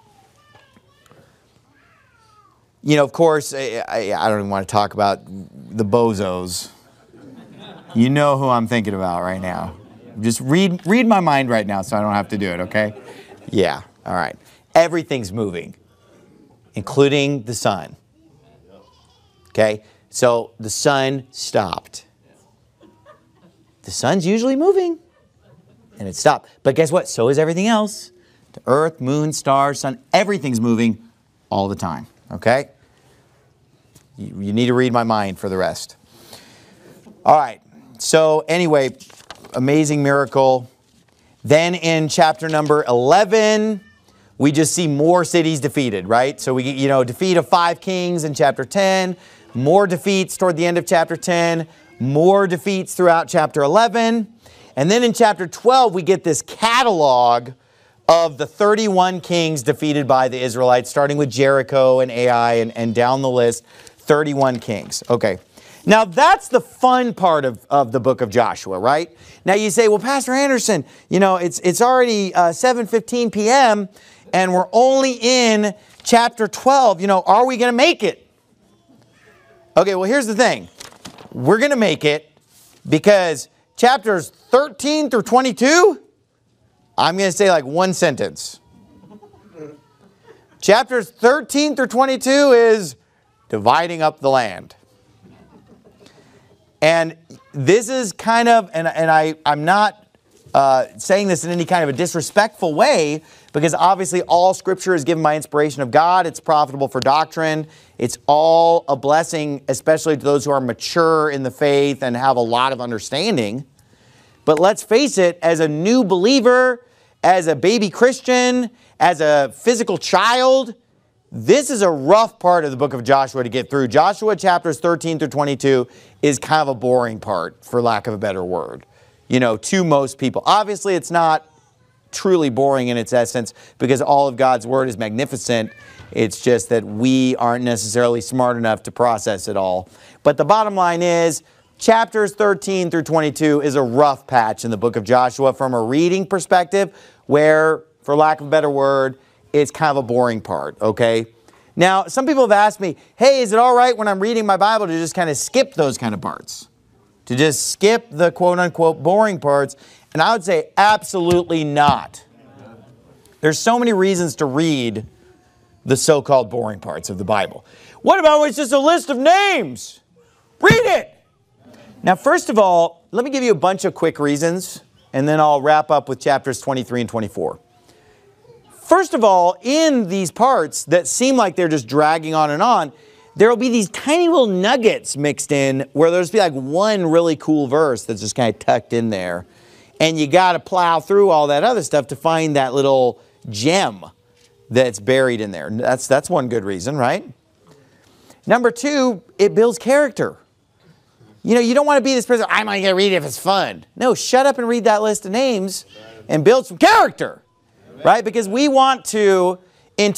Of course, I don't even want to talk about the bozos. You know who I'm thinking about right now. Just read my mind right now so I don't have to do it, okay? Yeah, all right. Everything's moving, including the sun. Okay? So the sun stopped. The sun's usually moving, and it stopped. But guess what? So is everything else. The earth, moon, stars, sun, everything's moving all the time. Okay? You need to read my mind for the rest. All right. So anyway, amazing miracle. Then in chapter number 11, we just see more cities defeated, right? So we get, defeat of 5 kings in chapter 10, more defeats toward the end of chapter 10, more defeats throughout chapter 11. And then in chapter 12, we get this catalog of the 31 kings defeated by the Israelites, starting with Jericho and Ai and down the list, 31 kings. Okay. Now that's the fun part of the book of Joshua, right? Now you say, well, Pastor Anderson, it's already 7:15 p.m. and we're only in chapter 12. Are we going to make it? Okay, well, here's the thing. We're going to make it because chapters 13 through 22, I'm going to say like one sentence. Chapters 13 through 22 is dividing up the land. And this is kind of, and I'm not saying this in any kind of a disrespectful way, because obviously all Scripture is given by inspiration of God. It's profitable for doctrine. It's all a blessing, especially to those who are mature in the faith and have a lot of understanding. But let's face it, as a new believer, as a baby Christian, as a physical child, this is a rough part of the book of Joshua to get through. Joshua chapters 13 through 22 is kind of a boring part, for lack of a better word, to most people. Obviously, it's not truly boring in its essence because all of God's word is magnificent. It's just that we aren't necessarily smart enough to process it all. But the bottom line is, chapters 13 through 22 is a rough patch in the book of Joshua from a reading perspective where, for lack of a better word, it's kind of a boring part, okay? Now, some people have asked me, hey, is it all right when I'm reading my Bible to just kind of skip those kind of parts? To just skip the quote-unquote boring parts? And I would say absolutely not. There's so many reasons to read the so-called boring parts of the Bible. What about when it's just a list of names? Read it! Now, first of all, let me give you a bunch of quick reasons, and then I'll wrap up with chapters 23 and 24. First of all, in these parts that seem like they're just dragging on, there will be these tiny little nuggets mixed in where there'll just be like one really cool verse that's just kind of tucked in there. And you got to plow through all that other stuff to find that little gem that's buried in there. That's one good reason, right? Number two, it builds character. You don't want to be this person, I'm only going to read it if it's fun. No, shut up and read that list of names and build some character. Right? Because we want to, in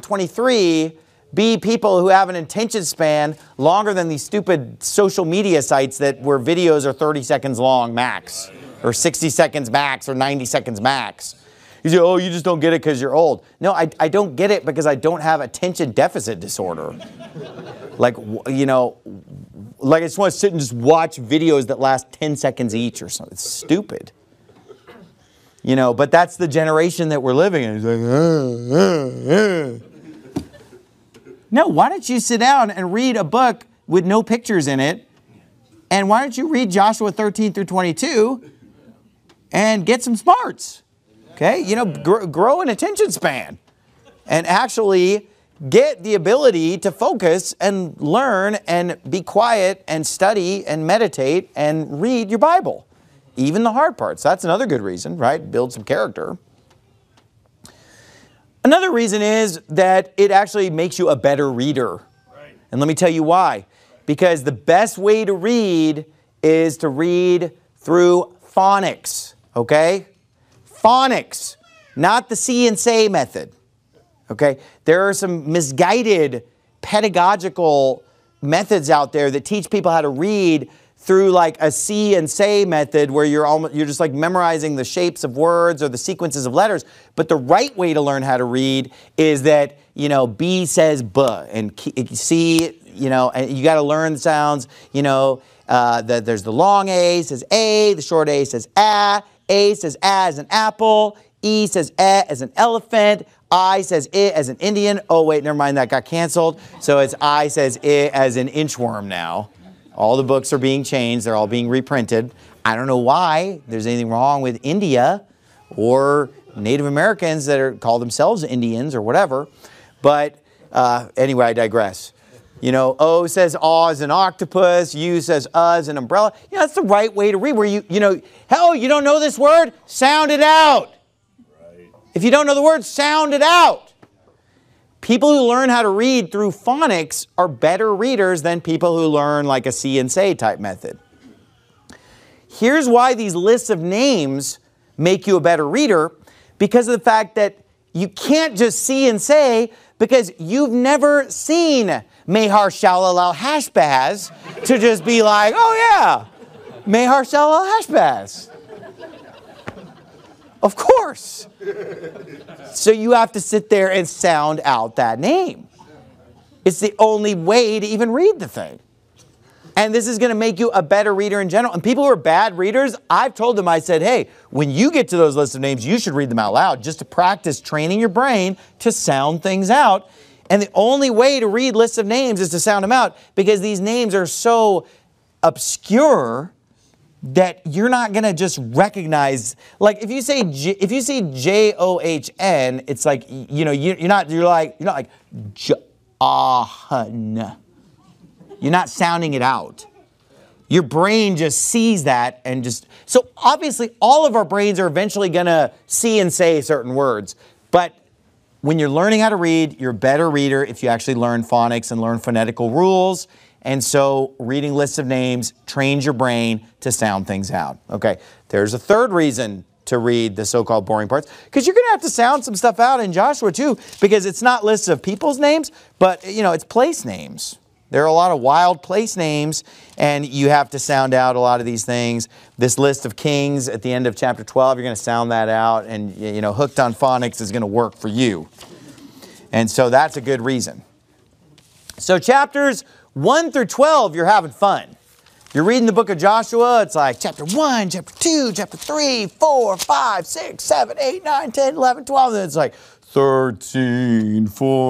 2023, be people who have an attention span longer than these stupid social media sites where videos are 30 seconds long max, or 60 seconds max, or 90 seconds max. You say, oh, you just don't get it because you're old. No, I don't get it because I don't have attention deficit disorder. Like I just want to sit and just watch videos that last 10 seconds each or something. It's stupid. But that's the generation that we're living in. It's like, No, why don't you sit down and read a book with no pictures in it? And why don't you read Joshua 13 through 22 and get some smarts? Okay? Grow an attention span and actually get the ability to focus and learn and be quiet and study and meditate and read your Bible. Even the hard parts. That's another good reason, right? Build some character. Another reason is that it actually makes you a better reader. Right. And let me tell you why. Because the best way to read is to read through phonics. Okay? Phonics. Not the see and say method. Okay? There are some misguided pedagogical methods out there that teach people how to read through like a see and say method where you're just like memorizing the shapes of words or the sequences of letters. But the right way to learn how to read is that, B says B and C, and you got to learn the sounds, that there's the long A says A, the short A says A says A as an apple, E says E as an elephant, I says I as an Indian. Oh, wait, never mind, that got canceled. So it's I says I as an inchworm now. All the books are being changed. They're all being reprinted. I don't know why there's anything wrong with India or Native Americans that call themselves Indians or whatever. But anyway, I digress. You know, O says aw as an octopus, U says as an umbrella. You know, that's the right way to read. Where you know, hell, you don't know this word? Sound it out. Right. If you don't know the word, sound it out. People who learn how to read through phonics are better readers than people who learn like a see and say type method. Here's why these lists of names make you a better reader, because of the fact that you can't just see and say, because you've never seen Mehar Shalal Hashbaz to just be like, oh yeah, Mehar Shalal Hashbaz. Of course. So you have to sit there and sound out that name. It's the only way to even read the thing. And this is going to make you a better reader in general. And people who are bad readers, I've told them, I said, hey, when you get to those lists of names, you should read them out loud just to practice training your brain to sound things out. And the only way to read lists of names is to sound them out, because these names are so obscure that you're not going to just recognize. Like if you say John, it's like, you know, you're not like John. You're not sounding it out. Your brain just sees that and just... So obviously all of our brains are eventually going to see and say certain words. But when you're learning how to read, you're a better reader if you actually learn phonics and learn phonetical rules. And so reading lists of names trains your brain to sound things out. Okay, there's a third reason to read the so-called boring parts, because you're going to have to sound some stuff out in Joshua too, because it's not lists of people's names, but you know, it's place names. There are a lot of wild place names, and you have to sound out a lot of these things. This list of kings at the end of chapter 12, you're going to sound that out, and you know, Hooked on Phonics is going to work for you. And so that's a good reason. So chapters 1 through 12, you're having fun. You're reading the book of Joshua, it's like chapter 1, chapter 2, chapter 3, 4, 5, 6, 7, 8, 9, 10, 11, 12, and it's like 13,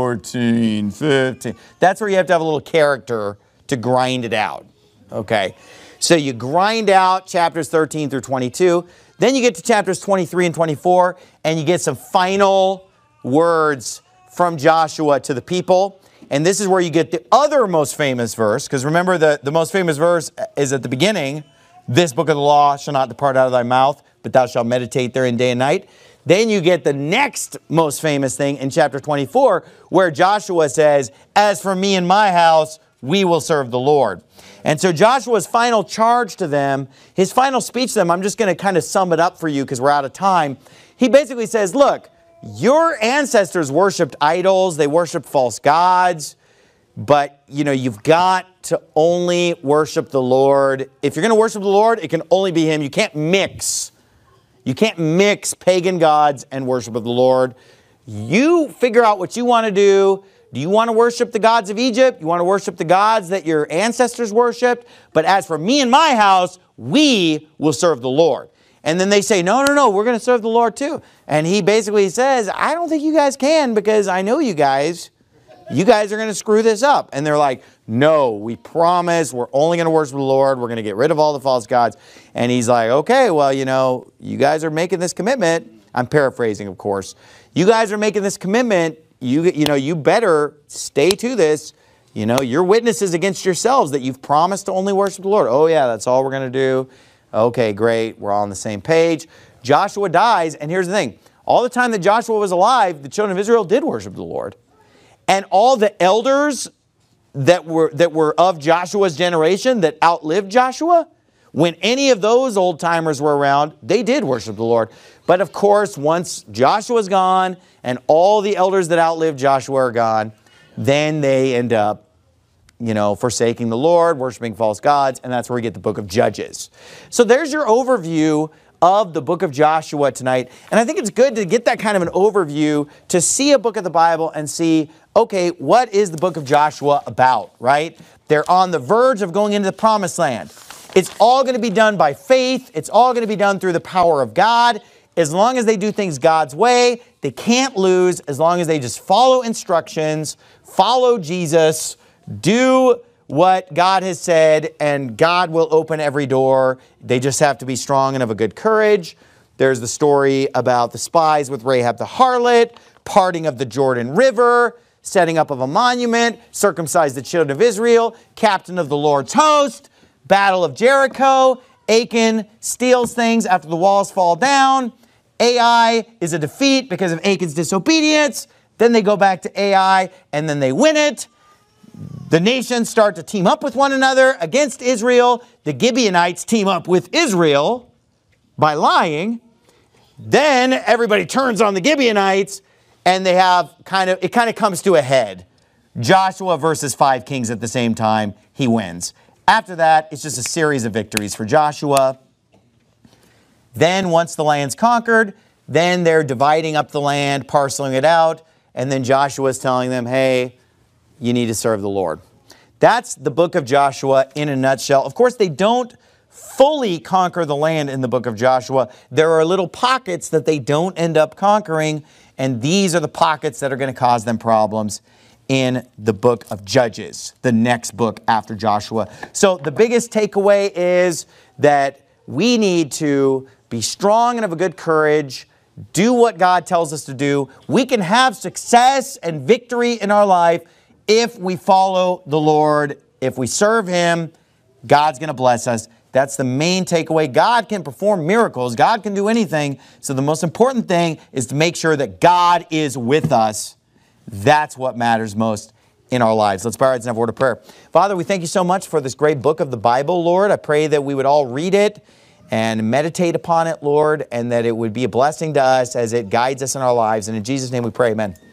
14, 15. That's where you have to have a little character to grind it out. Okay. So you grind out chapters 13 through 22. Then you get to chapters 23 and 24, and you get some final words from Joshua to the people. And this is where you get the other most famous verse, because remember the most famous verse is at the beginning. This book of the law shall not depart out of thy mouth, but thou shalt meditate therein day and night. Then you get the next most famous thing in chapter 24, where Joshua says, as for me and my house, we will serve the Lord. And so Joshua's final charge to them, his final speech to them, I'm just going to kind of sum it up for you because we're out of time. He basically says, look, your ancestors worshipped idols, they worshipped false gods, but you know, you've got to only worship the Lord. If you're going to worship the Lord, it can only be Him. You can't mix. You can't mix pagan gods and worship of the Lord. You figure out what you want to do. Do you want to worship the gods of Egypt? You want to worship the gods that your ancestors worshipped? But as for me and my house, we will serve the Lord. And then they say, no, we're going to serve the Lord too. And he basically says, I don't think you guys can, because I know you guys. You guys are going to screw this up. And they're like, no, we promise we're only going to worship the Lord. We're going to get rid of all the false gods. And he's like, okay, well, you know, you guys are making this commitment. I'm paraphrasing, of course. You guys are making this commitment. You know, you better stay to this. You know, you're witnesses against yourselves that you've promised to only worship the Lord. Oh yeah, that's all we're going to do. Okay, great. We're all on the same page. Joshua dies. And here's the thing. All the time that Joshua was alive, the children of Israel did worship the Lord. And all the elders that were of Joshua's generation that outlived Joshua, when any of those old timers were around, they did worship the Lord. But of course, once Joshua's gone and all the elders that outlived Joshua are gone, then they end up, you know, forsaking the Lord, worshiping false gods, and that's where we get the book of Judges. So there's your overview of the book of Joshua tonight. And I think it's good to get that kind of an overview to see a book of the Bible and see, okay, what is the book of Joshua about, right? They're on the verge of going into the promised land. It's all going to be done by faith. It's all going to be done through the power of God. As long as they do things God's way, they can't lose. As long as they just follow instructions, follow Jesus, do what God has said, and God will open every door. They just have to be strong and of a good courage. There's the story about the spies with Rahab the harlot, parting of the Jordan River, setting up of a monument, circumcise the children of Israel, captain of the Lord's host, battle of Jericho, Achan steals things after the walls fall down, Ai is a defeat because of Achan's disobedience, then they go back to Ai and then they win it. The nations start to team up with one another against Israel. The Gibeonites team up with Israel by lying. Then everybody turns on the Gibeonites and they have it kind of comes to a head. Joshua versus 5 kings at the same time. He wins. After that, it's just a series of victories for Joshua. Then once the land's conquered, then they're dividing up the land, parceling it out. And then Joshua's telling them, hey, you need to serve the Lord. That's the book of Joshua in a nutshell. Of course, they don't fully conquer the land in the book of Joshua. There are little pockets that they don't end up conquering, and these are the pockets that are going to cause them problems in the book of Judges, the next book after Joshua. So the biggest takeaway is that we need to be strong and of a good courage, do what God tells us to do. We can have success and victory in our life if we follow the Lord, if we serve Him. God's going to bless us. That's the main takeaway. God can perform miracles. God can do anything. So the most important thing is to make sure that God is with us. That's what matters most in our lives. Let's bow our heads and have a word of prayer. Father, we thank you so much for this great book of the Bible, Lord. I pray that we would all read it and meditate upon it, Lord, and that it would be a blessing to us as it guides us in our lives. And in Jesus' name we pray, amen.